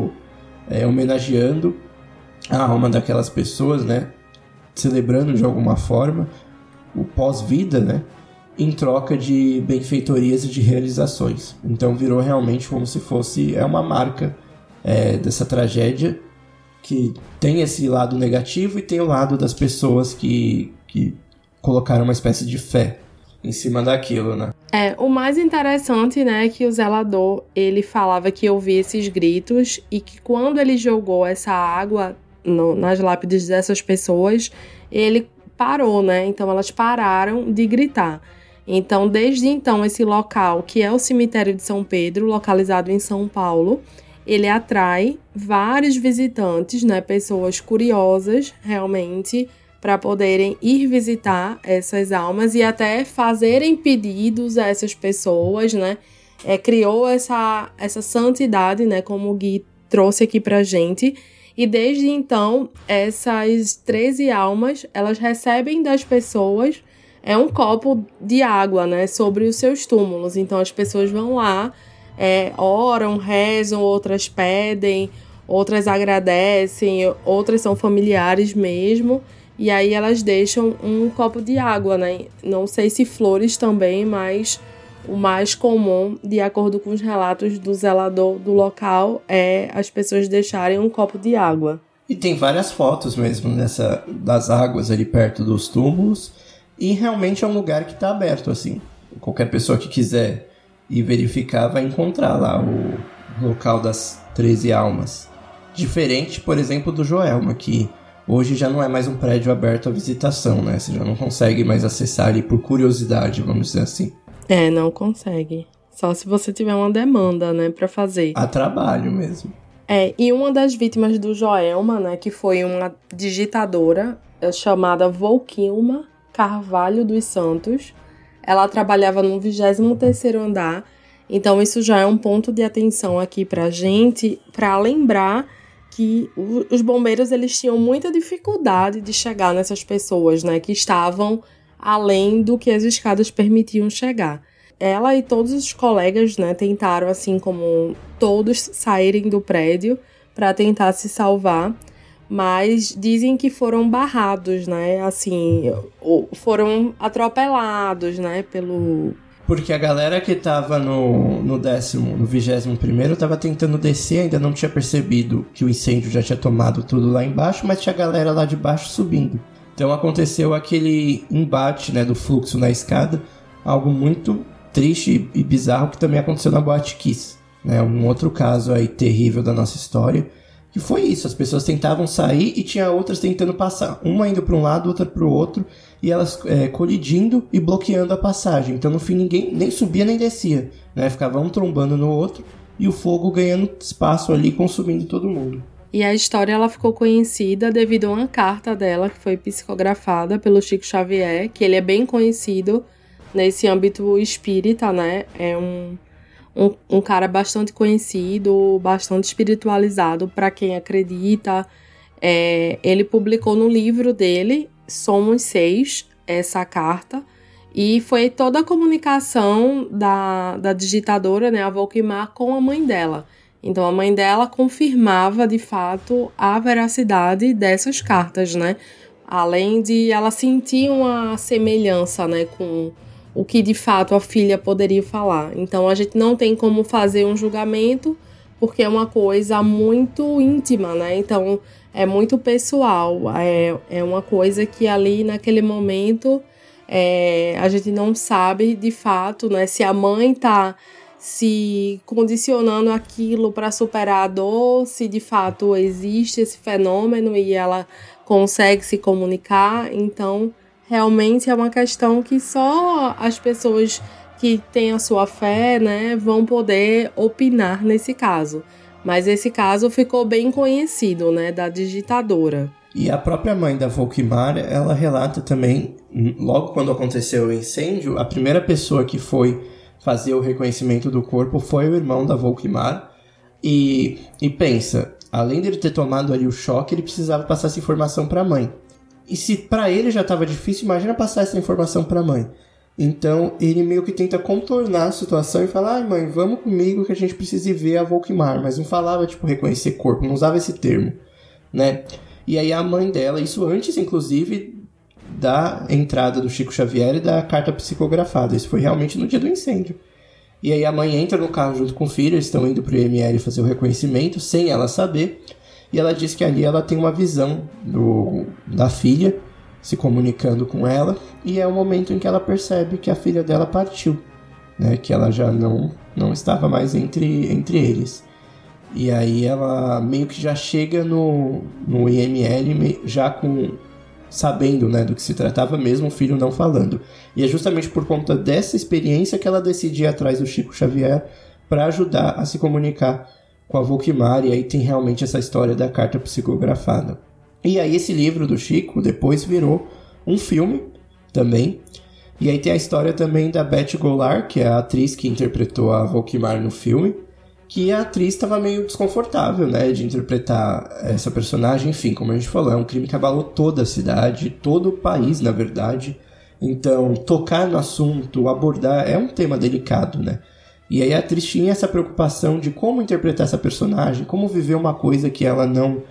homenageando a alma daquelas pessoas, né, celebrando de alguma forma o pós-vida, né, em troca de benfeitorias e de realizações. Então virou realmente como se fosse uma marca dessa tragédia, que tem esse lado negativo e tem o lado das pessoas que colocaram uma espécie de fé em cima daquilo, né? O mais interessante, né, é que o zelador, ele falava que ouvia esses gritos e que quando ele jogou essa água nas lápides dessas pessoas, ele parou, né? Então elas pararam de gritar. Então, desde então, esse local, que é o cemitério de São Pedro, localizado em São Paulo, ele atrai vários visitantes, né, pessoas curiosas, realmente, para poderem ir visitar essas almas e até fazerem pedidos a essas pessoas, né? Criou essa santidade, né, como o Gui trouxe aqui pra gente. E desde então, essas 13 almas, elas recebem das pessoas um copo de água, né, sobre os seus túmulos. Então as pessoas vão lá, oram, rezam, outras pedem, outras agradecem, outras são familiares mesmo. E aí elas deixam um copo de água, né? Não sei se flores também, mas o mais comum, de acordo com os relatos do zelador do local, é as pessoas deixarem um copo de água. E tem várias fotos mesmo das águas ali perto dos túmulos. E realmente é um lugar que está aberto, assim. Qualquer pessoa que quiser ir verificar vai encontrar lá o local das 13 almas. Diferente, por exemplo, do Joelma, que hoje já não é mais um prédio aberto à visitação, né? Você já não consegue mais acessar ali por curiosidade, vamos dizer assim. Não consegue. Só se você tiver uma demanda, né, para fazer. A trabalho mesmo. E uma das vítimas do Joelma, né, que foi uma digitadora chamada Volquilma Carvalho dos Santos. Ela trabalhava no 23º andar. Então isso já é um ponto de atenção aqui pra gente, para lembrar que os bombeiros, eles tinham muita dificuldade de chegar nessas pessoas, né, que estavam além do que as escadas permitiam chegar. Ela e todos os colegas, né, tentaram, assim como todos, saírem do prédio para tentar se salvar, mas dizem que foram barrados, né, assim, foram atropelados, né, Porque a galera que tava no 21º tava tentando descer, ainda não tinha percebido que o incêndio já tinha tomado tudo lá embaixo, mas tinha a galera lá de baixo subindo. Então aconteceu aquele embate, né, do fluxo na escada, algo muito triste e bizarro que também aconteceu na Boate Kiss, né, um outro caso aí terrível da nossa história, que foi isso, as pessoas tentavam sair e tinha outras tentando passar, uma indo para um lado, outra para o outro, e elas colidindo e bloqueando a passagem. Então no fim ninguém nem subia nem descia, né, ficava um trombando no outro e o fogo ganhando espaço ali, consumindo todo mundo. E a história, ela ficou conhecida devido a uma carta dela que foi psicografada pelo Chico Xavier, que ele é bem conhecido nesse âmbito espírita, né? É um cara bastante conhecido, bastante espiritualizado para quem acredita. Ele publicou no livro dele, Somos Seis, essa carta, e foi toda a comunicação da digitadora, né, a Volkmar, com a mãe dela. Então a mãe dela confirmava de fato a veracidade dessas cartas, né? Além de ela sentir uma semelhança, né, com o que de fato a filha poderia falar. Então a gente não tem como fazer um julgamento, porque é uma coisa muito íntima, né? Então é muito pessoal, é uma coisa que ali naquele momento a gente não sabe de fato, né, se a mãe está se condicionando aquilo para superar a dor, se de fato existe esse fenômeno e ela consegue se comunicar. Então realmente é uma questão que só as pessoas que têm a sua fé, né, vão poder opinar nesse caso. Mas esse caso ficou bem conhecido, né, da digitadora. E a própria mãe da Volkmar, ela relata também, logo quando aconteceu o incêndio, a primeira pessoa que foi fazer o reconhecimento do corpo foi o irmão da Volkmar. E pensa, além dele ter tomado ali o choque, ele precisava passar essa informação para a mãe. E se para ele já estava difícil, imagina passar essa informação para a mãe. Então ele meio que tenta contornar a situação e falar: ai mãe, vamos comigo que a gente precisa ir ver a Volkmar. Mas não falava tipo reconhecer corpo, não usava esse termo, né? E aí a mãe dela, isso antes inclusive da entrada do Chico Xavier e da carta psicografada. Isso foi realmente no dia do incêndio. E aí a mãe entra no carro junto com o filho, eles estão indo pro IML fazer o reconhecimento, sem ela saber. E ela diz que ali ela tem uma visão da filha se comunicando com ela. E é o momento em que ela percebe que a filha dela partiu, né? Que ela já não estava mais entre eles. E aí ela meio que já chega no IML já sabendo, né, do que se tratava, mesmo o filho não falando. E é justamente por conta dessa experiência que ela decide ir atrás do Chico Xavier para ajudar a se comunicar com a Volkmar. E aí tem realmente essa história da carta psicografada. E aí esse livro do Chico depois virou um filme também. E aí tem a história também da Beth Goulart, que é a atriz que interpretou a Volkmar no filme, que a atriz estava meio desconfortável, né, de interpretar essa personagem. Enfim, como a gente falou, é um crime que abalou toda a cidade, todo o país, na verdade. Então, tocar no assunto, abordar, é um tema delicado, né? E aí a atriz tinha essa preocupação de como interpretar essa personagem, como viver uma coisa que ela não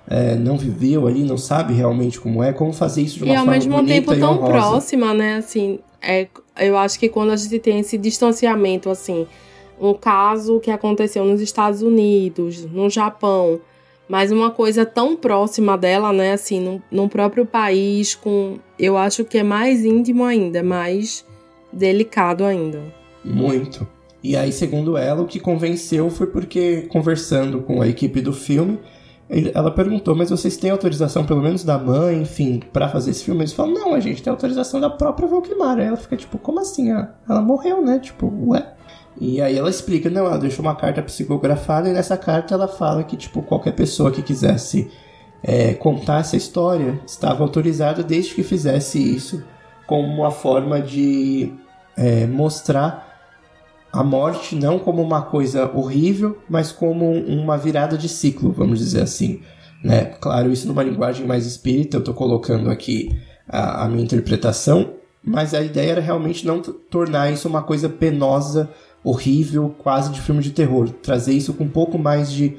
viveu ali, não sabe realmente como fazer isso de uma forma bonita e honrosa. E ao mesmo tempo tão próxima, né, assim, eu acho que quando a gente tem esse distanciamento, assim, um caso que aconteceu nos Estados Unidos, no Japão, mas uma coisa tão próxima dela, né, assim, no próprio país, eu acho que é mais íntimo ainda, mais delicado ainda. Muito. E aí, segundo ela, o que convenceu foi porque, conversando com a equipe do filme, ela perguntou: mas vocês têm autorização, pelo menos da mãe, enfim, pra fazer esse filme? Eles falam: não, a gente tem autorização da própria Volkmar. Aí ela fica tipo: como assim? Ela morreu, né? Tipo, ué? E aí ela explica: não, ela deixou uma carta psicografada, e nessa carta ela fala que, tipo, qualquer pessoa que quisesse contar essa história estava autorizada, desde que fizesse isso como uma forma de mostrar a morte não como uma coisa horrível, mas como uma virada de ciclo, vamos dizer assim, né? Claro, isso numa linguagem mais espírita, eu estou colocando aqui a minha interpretação, mas a ideia era realmente não tornar isso uma coisa penosa, horrível, quase de filme de terror. Trazer isso com um pouco mais de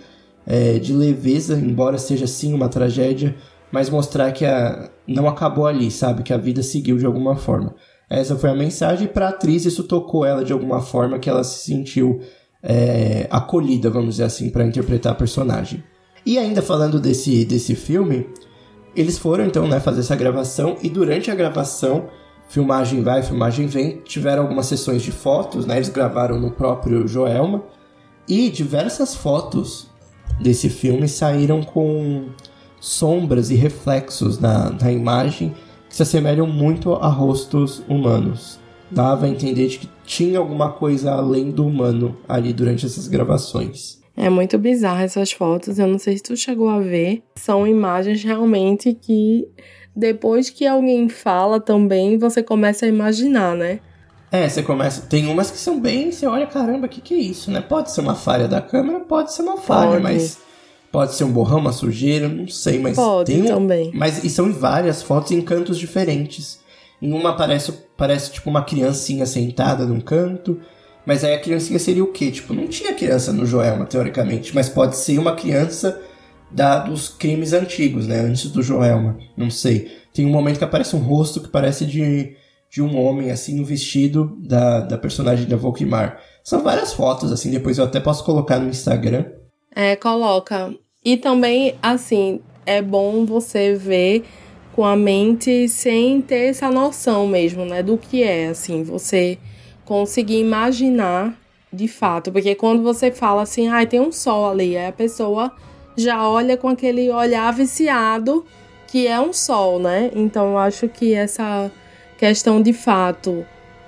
leveza, embora seja sim uma tragédia, mas mostrar que não acabou ali, sabe? Que a vida seguiu de alguma forma. Essa foi a mensagem, e para a atriz isso tocou ela de alguma forma, que ela se sentiu acolhida, vamos dizer assim, para interpretar a personagem. E ainda falando desse filme, eles foram então, né, fazer essa gravação, e durante a gravação, filmagem vai, filmagem vem, tiveram algumas sessões de fotos, né, eles gravaram no próprio Joelma, e diversas fotos desse filme saíram com sombras e reflexos na imagem, que se assemelham muito a rostos humanos. Dava a entender de que tinha alguma coisa além do humano ali durante essas gravações. É muito bizarro essas fotos, eu não sei se tu chegou a ver. São imagens realmente que, depois que alguém fala também, você começa a imaginar, né? Você começa... Tem umas que são bem... Você olha, caramba, que é isso, né? Pode ser uma falha da câmera, pode ser uma falha, mas... Pode ser um borrão, uma sujeira, não sei, mas... Pode tem também. Mas e são em várias fotos em cantos diferentes. Em uma parece tipo uma criancinha sentada num canto, mas aí a criancinha seria o quê? Tipo, não tinha criança no Joelma, teoricamente, mas pode ser uma criança dos crimes antigos, né? Antes do Joelma, não sei. Tem um momento que aparece um rosto que parece de um homem, assim, no vestido da personagem da Volkmar. São várias fotos, assim, depois eu até posso colocar no Instagram. Coloca. E também, assim, é bom você ver com a mente sem ter essa noção mesmo, né, do que é, assim, você conseguir imaginar de fato, porque quando você fala assim, tem um sol ali, aí a pessoa já olha com aquele olhar viciado que é um sol, né, então eu acho que essa questão de fato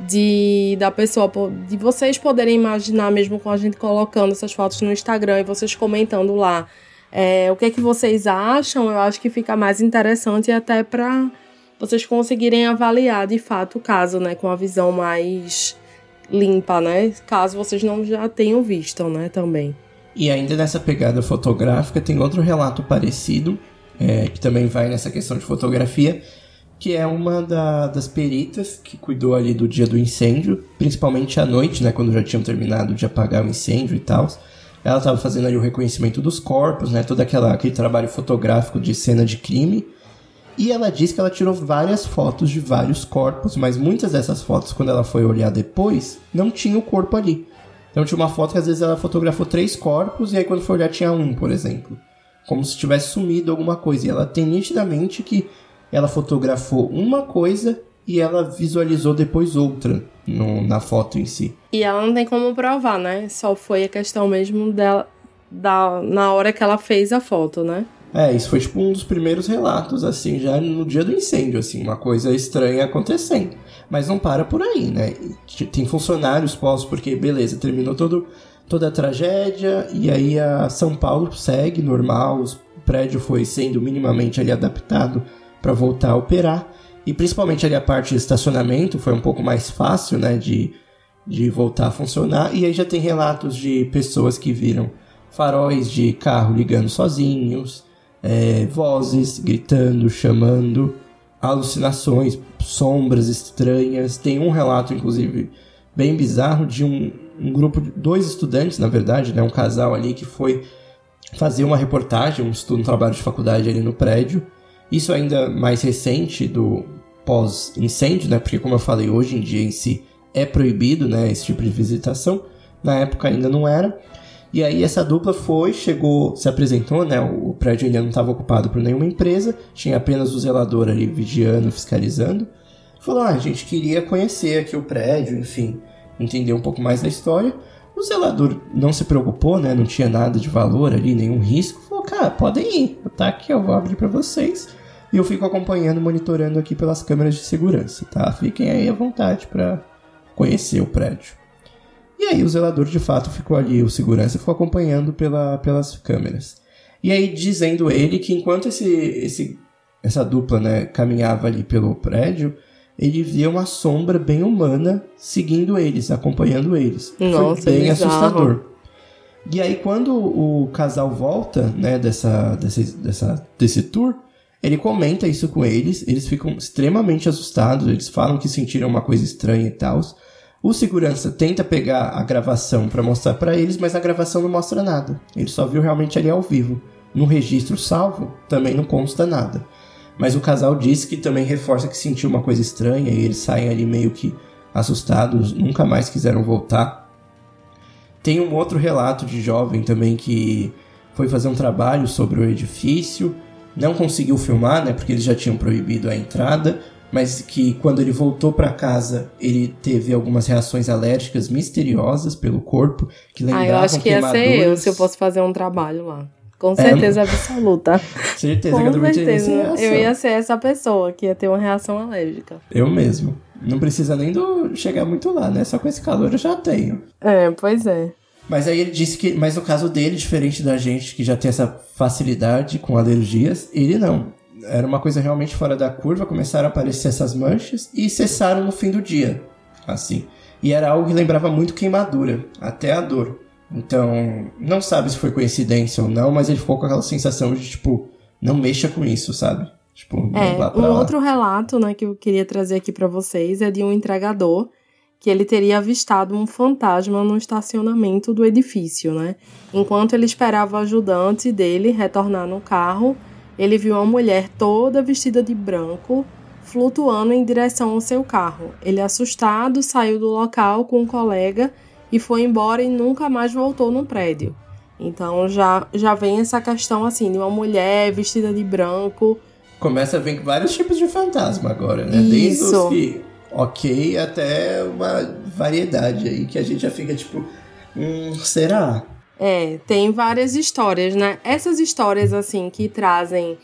da pessoa, de vocês poderem imaginar mesmo com a gente colocando essas fotos no Instagram e vocês comentando lá o que é que vocês acham, eu acho que fica mais interessante até para vocês conseguirem avaliar de fato o caso, né, com a visão mais limpa, né, caso vocês não já tenham visto, né, também. E ainda nessa pegada fotográfica tem outro relato parecido, que também vai nessa questão de fotografia, que é uma das peritas que cuidou ali do dia do incêndio, principalmente à noite, né, quando já tinham terminado de apagar o incêndio e tal. Ela estava fazendo ali o reconhecimento dos corpos, né, todo aquele trabalho fotográfico de cena de crime. E ela disse que ela tirou várias fotos de vários corpos, mas muitas dessas fotos, quando ela foi olhar depois, não tinha o corpo ali. Então tinha uma foto que às vezes ela fotografou 3 corpos, e aí quando foi olhar tinha um, por exemplo. Como se tivesse sumido alguma coisa. E ela tem nitidamente que ela fotografou uma coisa e ela visualizou depois outra na foto em si. E ela não tem como provar, né? Só foi a questão mesmo dela, na hora que ela fez a foto, né? Isso foi tipo um dos primeiros relatos, assim, já no dia do incêndio, assim, uma coisa estranha acontecendo. Mas não para por aí, né? Tem funcionários porque, beleza, terminou toda a tragédia, e aí a São Paulo segue normal, o prédio foi sendo minimamente ali adaptado para voltar a operar, e principalmente ali a parte de estacionamento foi um pouco mais fácil, né, de voltar a funcionar, e aí já tem relatos de pessoas que viram faróis de carro ligando sozinhos, vozes gritando, chamando, alucinações, sombras estranhas. Tem um relato, inclusive, bem bizarro de um grupo de 2 estudantes, na verdade, né, um casal ali que foi fazer uma reportagem, um trabalho de faculdade ali no prédio. Isso ainda mais recente do pós-incêndio, né? Porque, como eu falei, hoje em dia em si é proibido, né, esse tipo de visitação. Na época ainda não era. E aí essa dupla chegou, se apresentou, né? O prédio ainda não estava ocupado por nenhuma empresa. Tinha apenas o zelador ali vigiando, fiscalizando. Falou, a gente queria conhecer aqui o prédio, enfim, entender um pouco mais da história. O zelador não se preocupou, né? Não tinha nada de valor ali, nenhum risco. Falou, cara, podem ir. Tá aqui, eu vou abrir para vocês. E eu fico acompanhando, monitorando aqui pelas câmeras de segurança, tá? Fiquem aí à vontade para conhecer o prédio. E aí o zelador, de fato, ficou ali, o segurança ficou acompanhando pelas câmeras. E aí, dizendo ele que enquanto essa dupla, né, caminhava ali pelo prédio, ele via uma sombra bem humana seguindo eles, acompanhando eles. Nossa, foi bem bizarro. assustador. E aí, quando o casal volta, né, desse tour, ele comenta isso com eles ficam extremamente assustados, eles falam que sentiram uma coisa estranha e tal. O segurança tenta pegar a gravação para mostrar para eles, mas a gravação não mostra nada. Ele só viu realmente ali ao vivo. No registro salvo, também não consta nada. Mas o casal disse que também reforça que sentiu uma coisa estranha e eles saem ali meio que assustados, nunca mais quiseram voltar. Tem um outro relato de jovem também que foi fazer um trabalho sobre o edifício, não conseguiu filmar, né, porque eles já tinham proibido a entrada, mas que quando ele voltou para casa, ele teve algumas reações alérgicas misteriosas pelo corpo, que lembravam eu acho que ia ser eu, se eu fosse fazer um trabalho lá. Com certeza absoluta. Certeza, com certeza. Eu ia ser essa pessoa que ia ter uma reação alérgica. Eu mesmo. Não precisa nem chegar muito lá, né? Só com esse calor eu já tenho. Pois é. Mas aí ele disse que, mas no caso dele, diferente da gente que já tem essa facilidade com alergias, ele não. Era uma coisa realmente fora da curva, começaram a aparecer essas manchas e cessaram no fim do dia. assim. E era algo que lembrava muito queimadura, até a dor. Então, não sabe se foi coincidência ou não, mas ele ficou com aquela sensação de, tipo, não mexa com isso, sabe? Tipo, não vá pra lá. Outro relato, né, que eu queria trazer aqui pra vocês é de um entregador que ele teria avistado um fantasma no estacionamento do edifício, né? Enquanto ele esperava o ajudante dele retornar no carro, ele viu uma mulher toda vestida de branco flutuando em direção ao seu carro. Ele, assustado, saiu do local com um colega e foi embora e nunca mais voltou no prédio. Então já vem essa questão assim de uma mulher vestida de branco. Começa a vir vários tipos de fantasma agora, né? Isso. Desde os que ok até uma variedade aí que a gente já fica tipo, será? Tem várias histórias, né? Essas histórias assim que trazem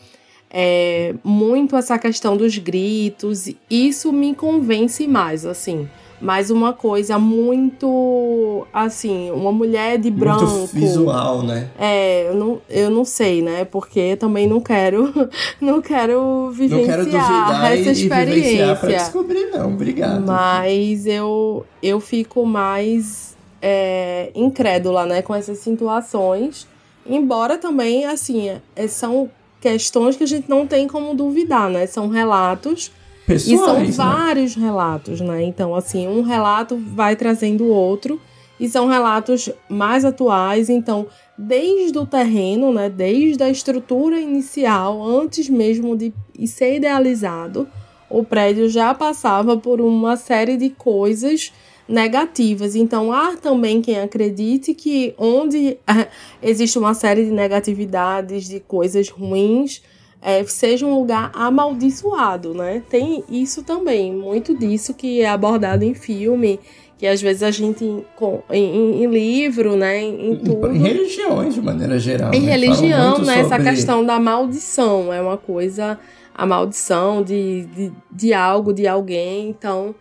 muito essa questão dos gritos, isso me convence mais, assim. Mas uma coisa muito, assim, uma mulher de branco... Muito visual, né? Eu não sei, né? Porque também não quero vivenciar não quero duvidar essa experiência. E vivenciar pra descobrir, não. Obrigado. Mas eu fico mais incrédula, né? Com essas situações. Embora também, assim, são questões que a gente não tem como duvidar, né? São relatos... pessoais, e são vários relatos, né? Então, assim, um relato vai trazendo outro e são relatos mais atuais. Então, desde o terreno, né? Desde a estrutura inicial, antes mesmo de ser idealizado, o prédio já passava por uma série de coisas negativas. Então, há também quem acredite que onde existe uma série de negatividades, de coisas ruins... seja um lugar amaldiçoado, né? Tem isso também, muito disso que é abordado em filme, que às vezes a gente, em livro, né? Em tudo. Em religiões, de maneira geral. Em religião, né? Essa sobre... questão da maldição, é uma coisa, a maldição de algo, de alguém, então...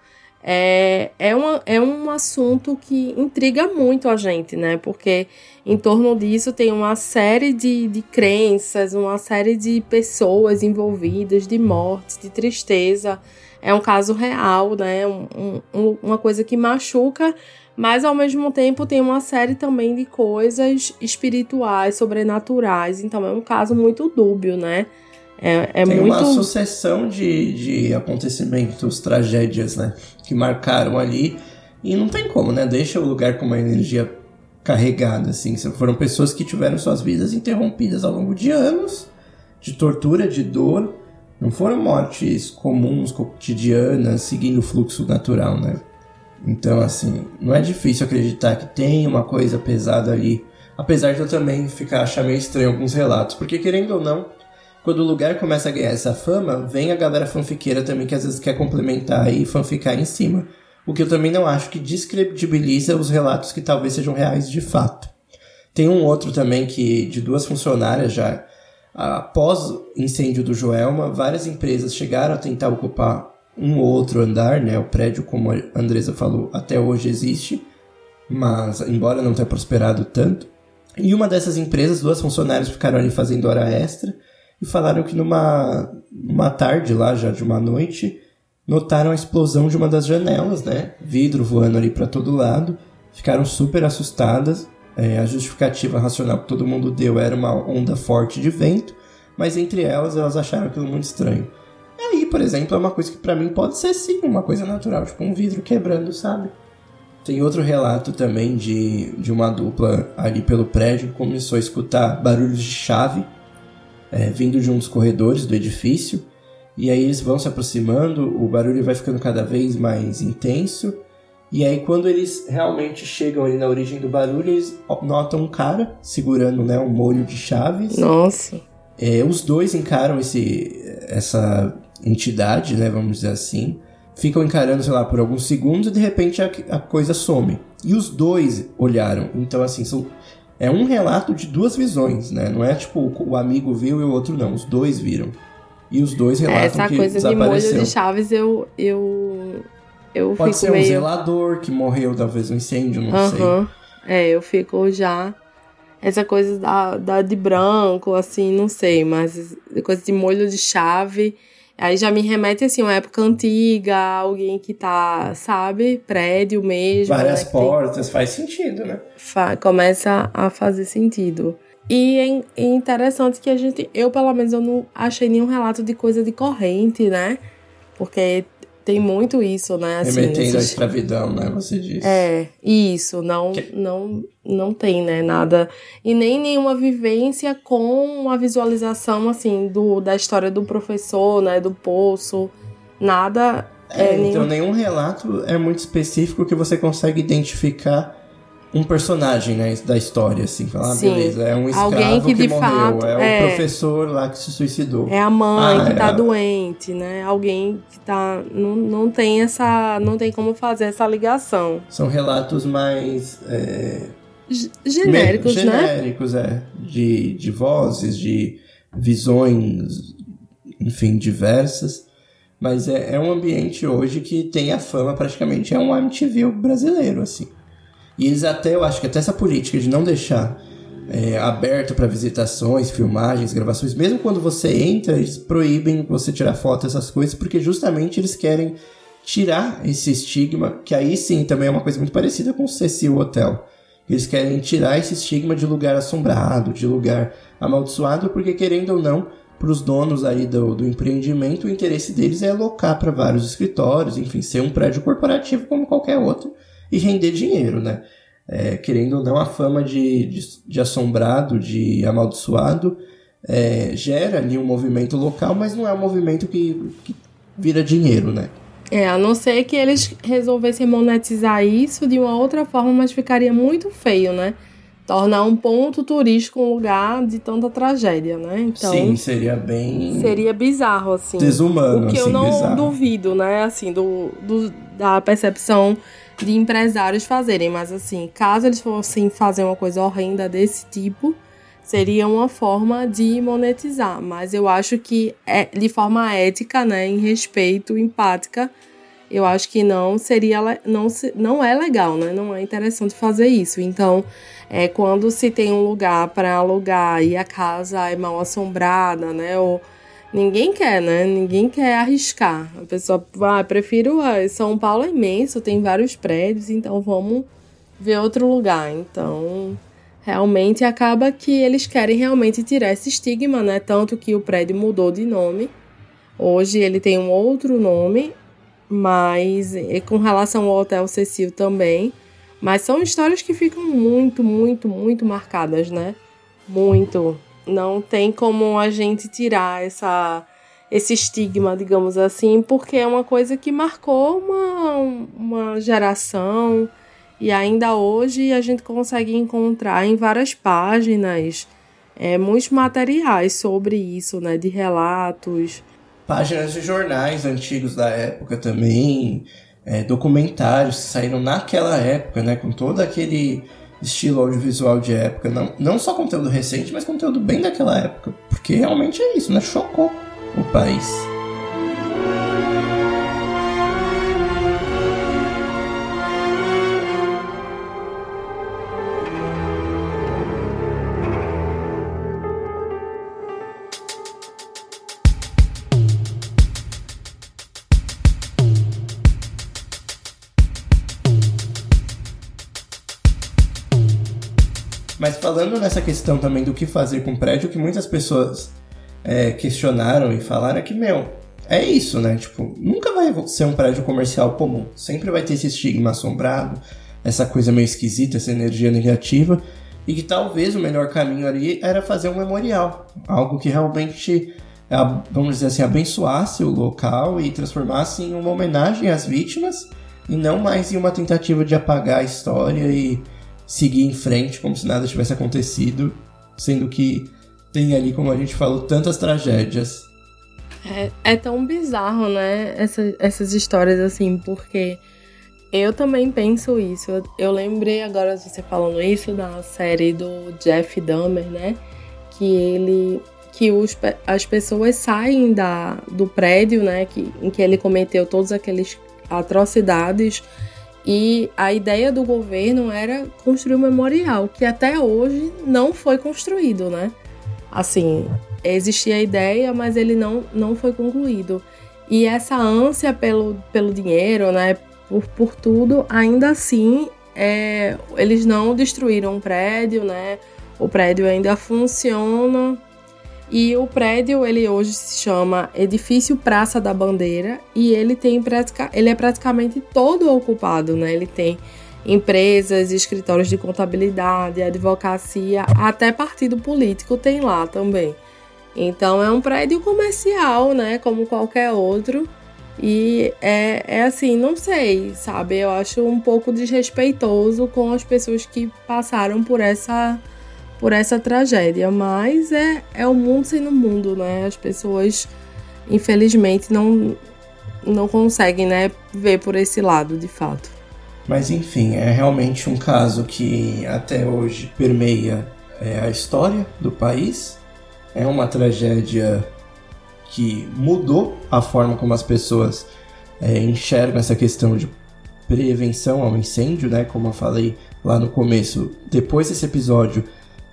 É um assunto que intriga muito a gente, né? Porque em torno disso tem uma série de crenças, uma série de pessoas envolvidas, de morte, de tristeza. É um caso real, né? Uma coisa que machuca, mas ao mesmo tempo tem uma série também de coisas espirituais, sobrenaturais. Então é um caso muito dúbio, né? Tem muito... uma sucessão de acontecimentos, tragédias, né? Que marcaram ali. E não tem como, né? Deixa o lugar com uma energia carregada, assim. Foram pessoas que tiveram suas vidas interrompidas ao longo de anos. De tortura, de dor. Não foram mortes comuns, cotidianas, seguindo o fluxo natural, né? Então, assim, não é difícil acreditar que tem uma coisa pesada ali. Apesar de eu também achar meio estranho alguns relatos. Porque, querendo ou não, quando o lugar começa a ganhar essa fama, vem a galera fanfiqueira também, que às vezes quer complementar e fanficar em cima. O que eu também não acho que descredibiliza os relatos que talvez sejam reais de fato. Tem um outro também que, de 2 funcionárias já, após o incêndio do Joelma, várias empresas chegaram a tentar ocupar um ou outro andar, né? O prédio, como a Andresa falou, até hoje existe, mas embora não tenha prosperado tanto. E uma dessas empresas, 2 funcionários ficaram ali fazendo hora extra, e falaram que numa tarde lá, já de uma noite, notaram a explosão de uma das janelas, né? Vidro voando ali para todo lado. Ficaram super assustadas. A justificativa racional que todo mundo deu era uma onda forte de vento, mas entre elas acharam aquilo muito estranho. E aí, por exemplo, é uma coisa que para mim pode ser sim uma coisa natural, tipo um vidro quebrando, sabe? Tem outro relato também de uma dupla ali pelo prédio que começou a escutar barulhos de chave, vindo de um dos corredores do edifício, e aí eles vão se aproximando, o barulho vai ficando cada vez mais intenso, e aí quando eles realmente chegam ali na origem do barulho, eles notam um cara segurando, né, um molho de chaves. Nossa! Os dois encaram essa entidade, né, vamos dizer assim, ficam encarando, sei lá, por alguns segundos, e de repente a coisa some. E os dois olharam, então assim, é um relato de 2 visões, né? Não é tipo o amigo viu e o outro não. Os 2 viram. E os 2 relatam que desapareceu. Essa coisa de molho de chaves eu Pode fico ser meio... um zelador que morreu, talvez um incêndio, não sei. Eu fico já... Essa coisa de branco, assim, não sei. Mas coisa de molho de chave Aí já me remete, assim, uma época antiga, alguém que tá, sabe, prédio mesmo. Várias portas, faz sentido, né? Começa a fazer sentido. E é interessante que eu pelo menos, eu não achei nenhum relato de coisa de corrente, né? Porque tem muito isso, né? Assim, remetendo à escravidão, né? Você disse. Isso. Não tem, né? Nada. E nem nenhuma vivência com uma visualização, assim, da história do professor, né? Do poço. Nada. Então nenhum relato é muito específico que você consegue identificar um personagem, né, da história, assim. Falar, beleza, é um escravo que morreu, é o professor lá que se suicidou. É a mãe que tá doente, né? Alguém que tá... Não tem como fazer essa ligação. São relatos mais... genéricos, né? Genéricos, de vozes, de visões, enfim, diversas. Mas é um ambiente hoje que tem a fama, praticamente, é um MTV brasileiro, assim. E eles eu acho que até essa política de não deixar aberto para visitações, filmagens, gravações, mesmo quando você entra, eles proíbem você tirar foto dessas coisas, porque justamente eles querem tirar esse estigma, que aí sim também é uma coisa muito parecida com o Cecil Hotel. Eles querem tirar esse estigma de lugar assombrado, de lugar amaldiçoado, porque querendo ou não, para os donos aí do empreendimento, o interesse deles é alocar para vários escritórios, enfim, ser um prédio corporativo como qualquer outro, e render dinheiro, né? Querendo ou não, a fama de assombrado, de amaldiçoado, gera ali um movimento local, mas não é um movimento que vira dinheiro, né? A não ser que eles resolvessem monetizar isso de uma outra forma, mas ficaria muito feio, né? Tornar um ponto turístico um lugar de tanta tragédia, né? Então, sim, seria bem... Seria bizarro, assim. Desumano, o que assim, eu não bizarro. duvido, né? Assim, da percepção de empresários fazerem. Mas, assim, caso eles fossem fazer uma coisa horrenda desse tipo, seria uma forma de monetizar. Mas eu acho que, de forma ética, né? Em respeito, empática, eu acho que não é legal, né? Não é interessante fazer isso. Então, quando se tem um lugar para alugar e a casa é mal assombrada, né? Ou ninguém quer, né? Ninguém quer arriscar. A pessoa prefiro... São Paulo é imenso, tem vários prédios, então vamos ver outro lugar. Então, realmente acaba que eles querem realmente tirar esse estigma, né? Tanto que o prédio mudou de nome. Hoje ele tem um outro nome, mas com relação ao Hotel Cecil também. Mas são histórias que ficam muito, muito, muito marcadas, né? Muito. Não tem como a gente tirar esse estigma, digamos assim, porque é uma coisa que marcou uma geração e ainda hoje a gente consegue encontrar em várias páginas muitos materiais sobre isso, né? De relatos. Páginas de jornais antigos da época também, documentários que saíram naquela época, né? Com todo aquele estilo audiovisual de época. Não só conteúdo recente, mas conteúdo bem daquela época. Porque realmente é isso, né? Chocou o país. Mas falando nessa questão também do que fazer com o prédio, o que muitas pessoas questionaram e falaram é que, é isso, né? Tipo, nunca vai ser um prédio comercial comum. Sempre vai ter esse estigma assombrado, essa coisa meio esquisita, essa energia negativa. E que talvez o melhor caminho ali era fazer um memorial. Algo que realmente, vamos dizer assim, abençoasse o local e transformasse em uma homenagem às vítimas. E não mais em uma tentativa de apagar a história e seguir em frente como se nada tivesse acontecido, sendo que tem ali, como a gente falou, tantas tragédias. É tão bizarro, né, essas histórias assim, porque eu também penso isso. Eu lembrei agora, você falando isso, da série do Jeff Dahmer, né, que as pessoas saem do prédio, né, em que ele cometeu todas aquelas atrocidades. E a ideia do governo era construir um memorial, que até hoje não foi construído, né? Assim, existia a ideia, mas ele não foi concluído. E essa ânsia pelo dinheiro, né, por tudo, ainda assim, eles não destruíram o prédio, né? O prédio ainda funciona. E o prédio, ele hoje se chama Edifício Praça da Bandeira, e ele é praticamente todo ocupado, né? Ele tem empresas, escritórios de contabilidade, advocacia, até partido político tem lá também. Então é um prédio comercial, né? Como qualquer outro. E é assim, não sei, sabe? Eu acho um pouco desrespeitoso com as pessoas que passaram por essa tragédia, mas é o mundo sendo mundo, né? As pessoas, infelizmente, não conseguem, né, ver por esse lado, de fato. Mas, enfim, é realmente um caso que até hoje permeia a história do país. É uma tragédia que mudou a forma como as pessoas enxergam essa questão de prevenção ao incêndio, né? Como eu falei lá no começo, depois desse episódio,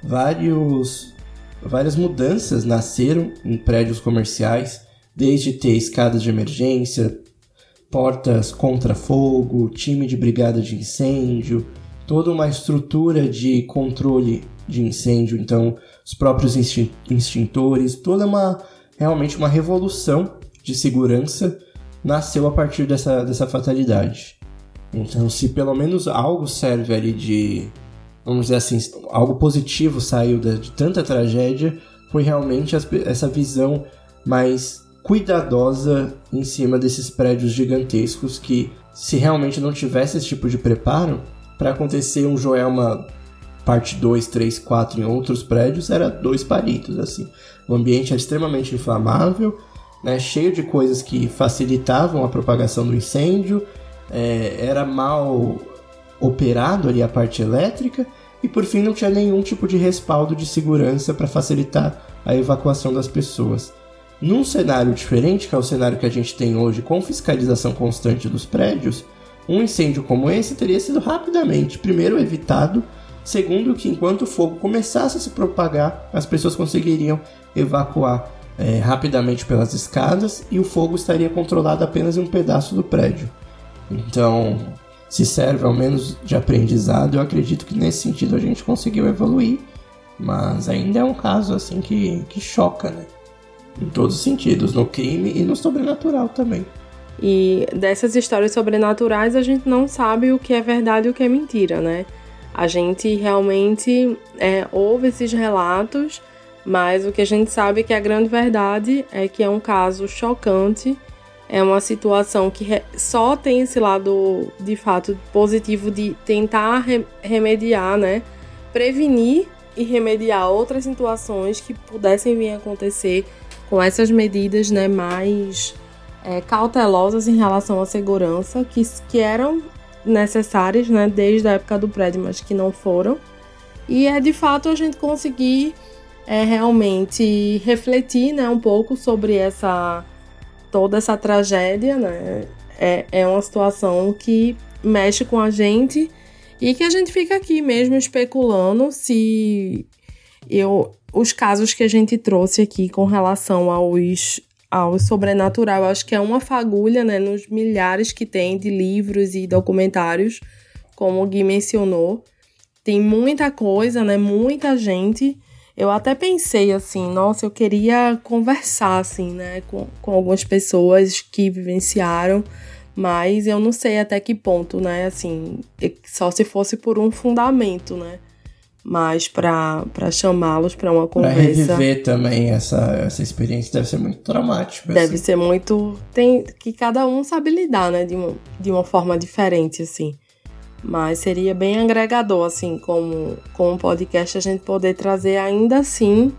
várias mudanças nasceram em prédios comerciais, desde ter escadas de emergência, portas contra fogo, time de brigada de incêndio, toda uma estrutura de controle de incêndio, então os próprios extintores, realmente uma revolução de segurança nasceu a partir dessa fatalidade. Então, se pelo menos algo serve ali de, vamos dizer assim, algo positivo saiu de tanta tragédia, foi realmente essa visão mais cuidadosa em cima desses prédios gigantescos que, se realmente não tivesse esse tipo de preparo, para acontecer um Joelma parte 2, 3, 4 em outros prédios, era 2 palitos, assim. O ambiente era extremamente inflamável, né, cheio de coisas que facilitavam a propagação do incêndio, era mal operado ali a parte elétrica, e por fim não tinha nenhum tipo de respaldo de segurança para facilitar a evacuação das pessoas. Num cenário diferente, que é o cenário que a gente tem hoje, com fiscalização constante dos prédios, um incêndio como esse teria sido rapidamente, primeiro, evitado, segundo, que enquanto o fogo começasse a se propagar, as pessoas conseguiriam evacuar rapidamente pelas escadas e o fogo estaria controlado apenas em um pedaço do prédio. Então, se serve ao menos de aprendizado, eu acredito que nesse sentido a gente conseguiu evoluir, mas ainda é um caso assim que choca, né? Em todos os sentidos, no crime e no sobrenatural também. E dessas histórias sobrenaturais a gente não sabe o que é verdade e o que é mentira, né? A gente realmente ouve esses relatos, mas o que a gente sabe é que a grande verdade é que é um caso chocante, é uma situação que só tem esse lado, de fato, positivo de tentar remediar, né? Prevenir e remediar outras situações que pudessem vir a acontecer com essas medidas, né, mais cautelosas em relação à segurança, que eram necessárias, né, desde a época do prédio, mas que não foram. E de fato a gente conseguir realmente refletir, né, um pouco sobre toda essa tragédia, né? É uma situação que mexe com a gente e que a gente fica aqui mesmo especulando se os casos que a gente trouxe aqui com relação ao sobrenatural, acho que é uma fagulha, né, nos milhares que tem de livros e documentários, como o Gui mencionou. Tem muita coisa, né, muita gente. Eu até pensei assim, nossa, eu queria conversar assim, né, com algumas pessoas que vivenciaram, mas eu não sei até que ponto, né, assim, só se fosse por um fundamento, né, mas para chamá-los para uma conversa. Para reviver também essa experiência deve ser muito traumático. Deve ser muito... Tem que cada um sabe lidar, né, de uma forma diferente, assim. Mas seria bem agregador, assim, como um podcast, a gente poder trazer ainda assim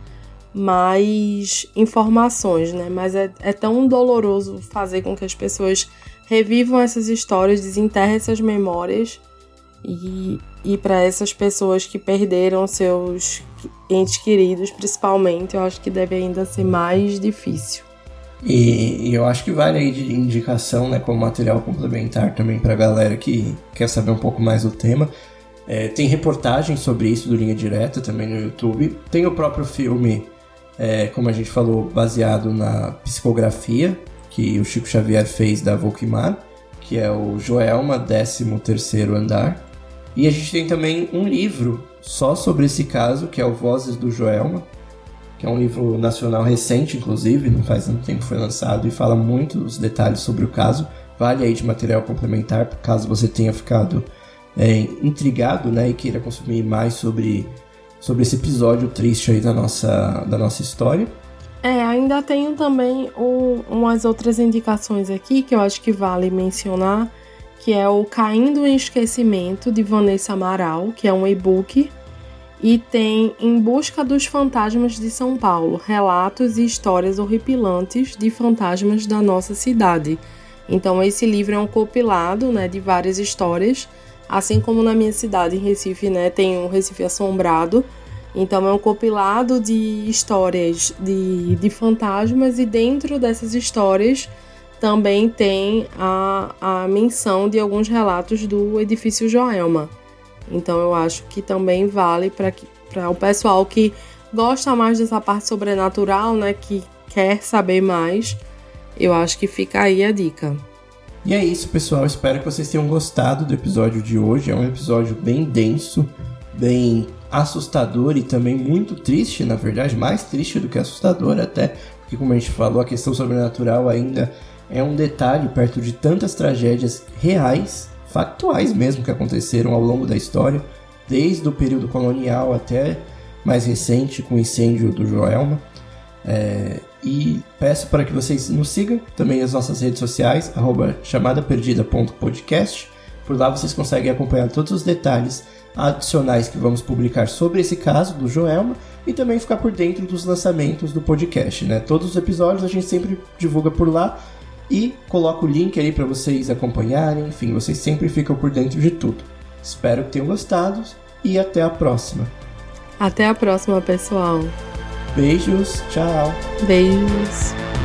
mais informações, né? Mas é tão doloroso fazer com que as pessoas revivam essas histórias, desenterrem essas memórias. E para essas pessoas que perderam seus entes queridos, principalmente, eu acho que deve ainda ser mais difícil. E eu acho que vale aí de indicação, né, como material complementar também para a galera que quer saber um pouco mais do tema. Tem reportagens sobre isso do Linha Direta também no YouTube. Tem o próprio filme como a gente falou, baseado na psicografia que o Chico Xavier fez da Volquimar, que é o Joelma, 13º Andar. E a gente tem também um livro só sobre esse caso, que é o Vozes do Joelma, que é um livro nacional recente, inclusive, não faz tanto tempo que foi lançado, e fala muitos detalhes sobre o caso. Vale aí de material complementar, caso você tenha ficado intrigado, né, e queira consumir mais sobre esse episódio triste aí da nossa história. Ainda tenho também umas outras indicações aqui que eu acho que vale mencionar, que é o Caindo em Esquecimento, de Vanessa Amaral, que é um e-book, e tem Em Busca dos Fantasmas de São Paulo, Relatos e Histórias Horripilantes de Fantasmas da Nossa Cidade. Então esse livro é um compilado, né, de várias histórias, assim como na minha cidade, em Recife, né, tem o Recife Assombrado. Então é um compilado de histórias de fantasmas, e dentro dessas histórias também tem a menção de alguns relatos do edifício Joelma. Então eu acho que também vale para o pessoal que gosta mais dessa parte sobrenatural, né, que quer saber mais. Eu acho que fica aí a dica. E é isso, pessoal. Espero que vocês tenham gostado do episódio de hoje. É um episódio bem denso, bem assustador e também muito triste, na verdade, mais triste do que assustador até, porque, como a gente falou, a questão sobrenatural ainda é um detalhe perto de tantas tragédias reais, factuais mesmo, que aconteceram ao longo da história, desde o período colonial até mais recente, com o incêndio do Joelma. E peço para que vocês nos sigam também nas nossas redes sociais, @chamadaperdida.podcast. Por lá vocês conseguem acompanhar todos os detalhes adicionais que vamos publicar sobre esse caso do Joelma, e também ficar por dentro dos lançamentos do podcast, né? Todos os episódios a gente sempre divulga por lá e coloca o link aí para vocês acompanharem. Enfim, vocês sempre ficam por dentro de tudo. Espero que tenham gostado e até a próxima. Até a próxima, pessoal. Beijos, tchau. Beijos.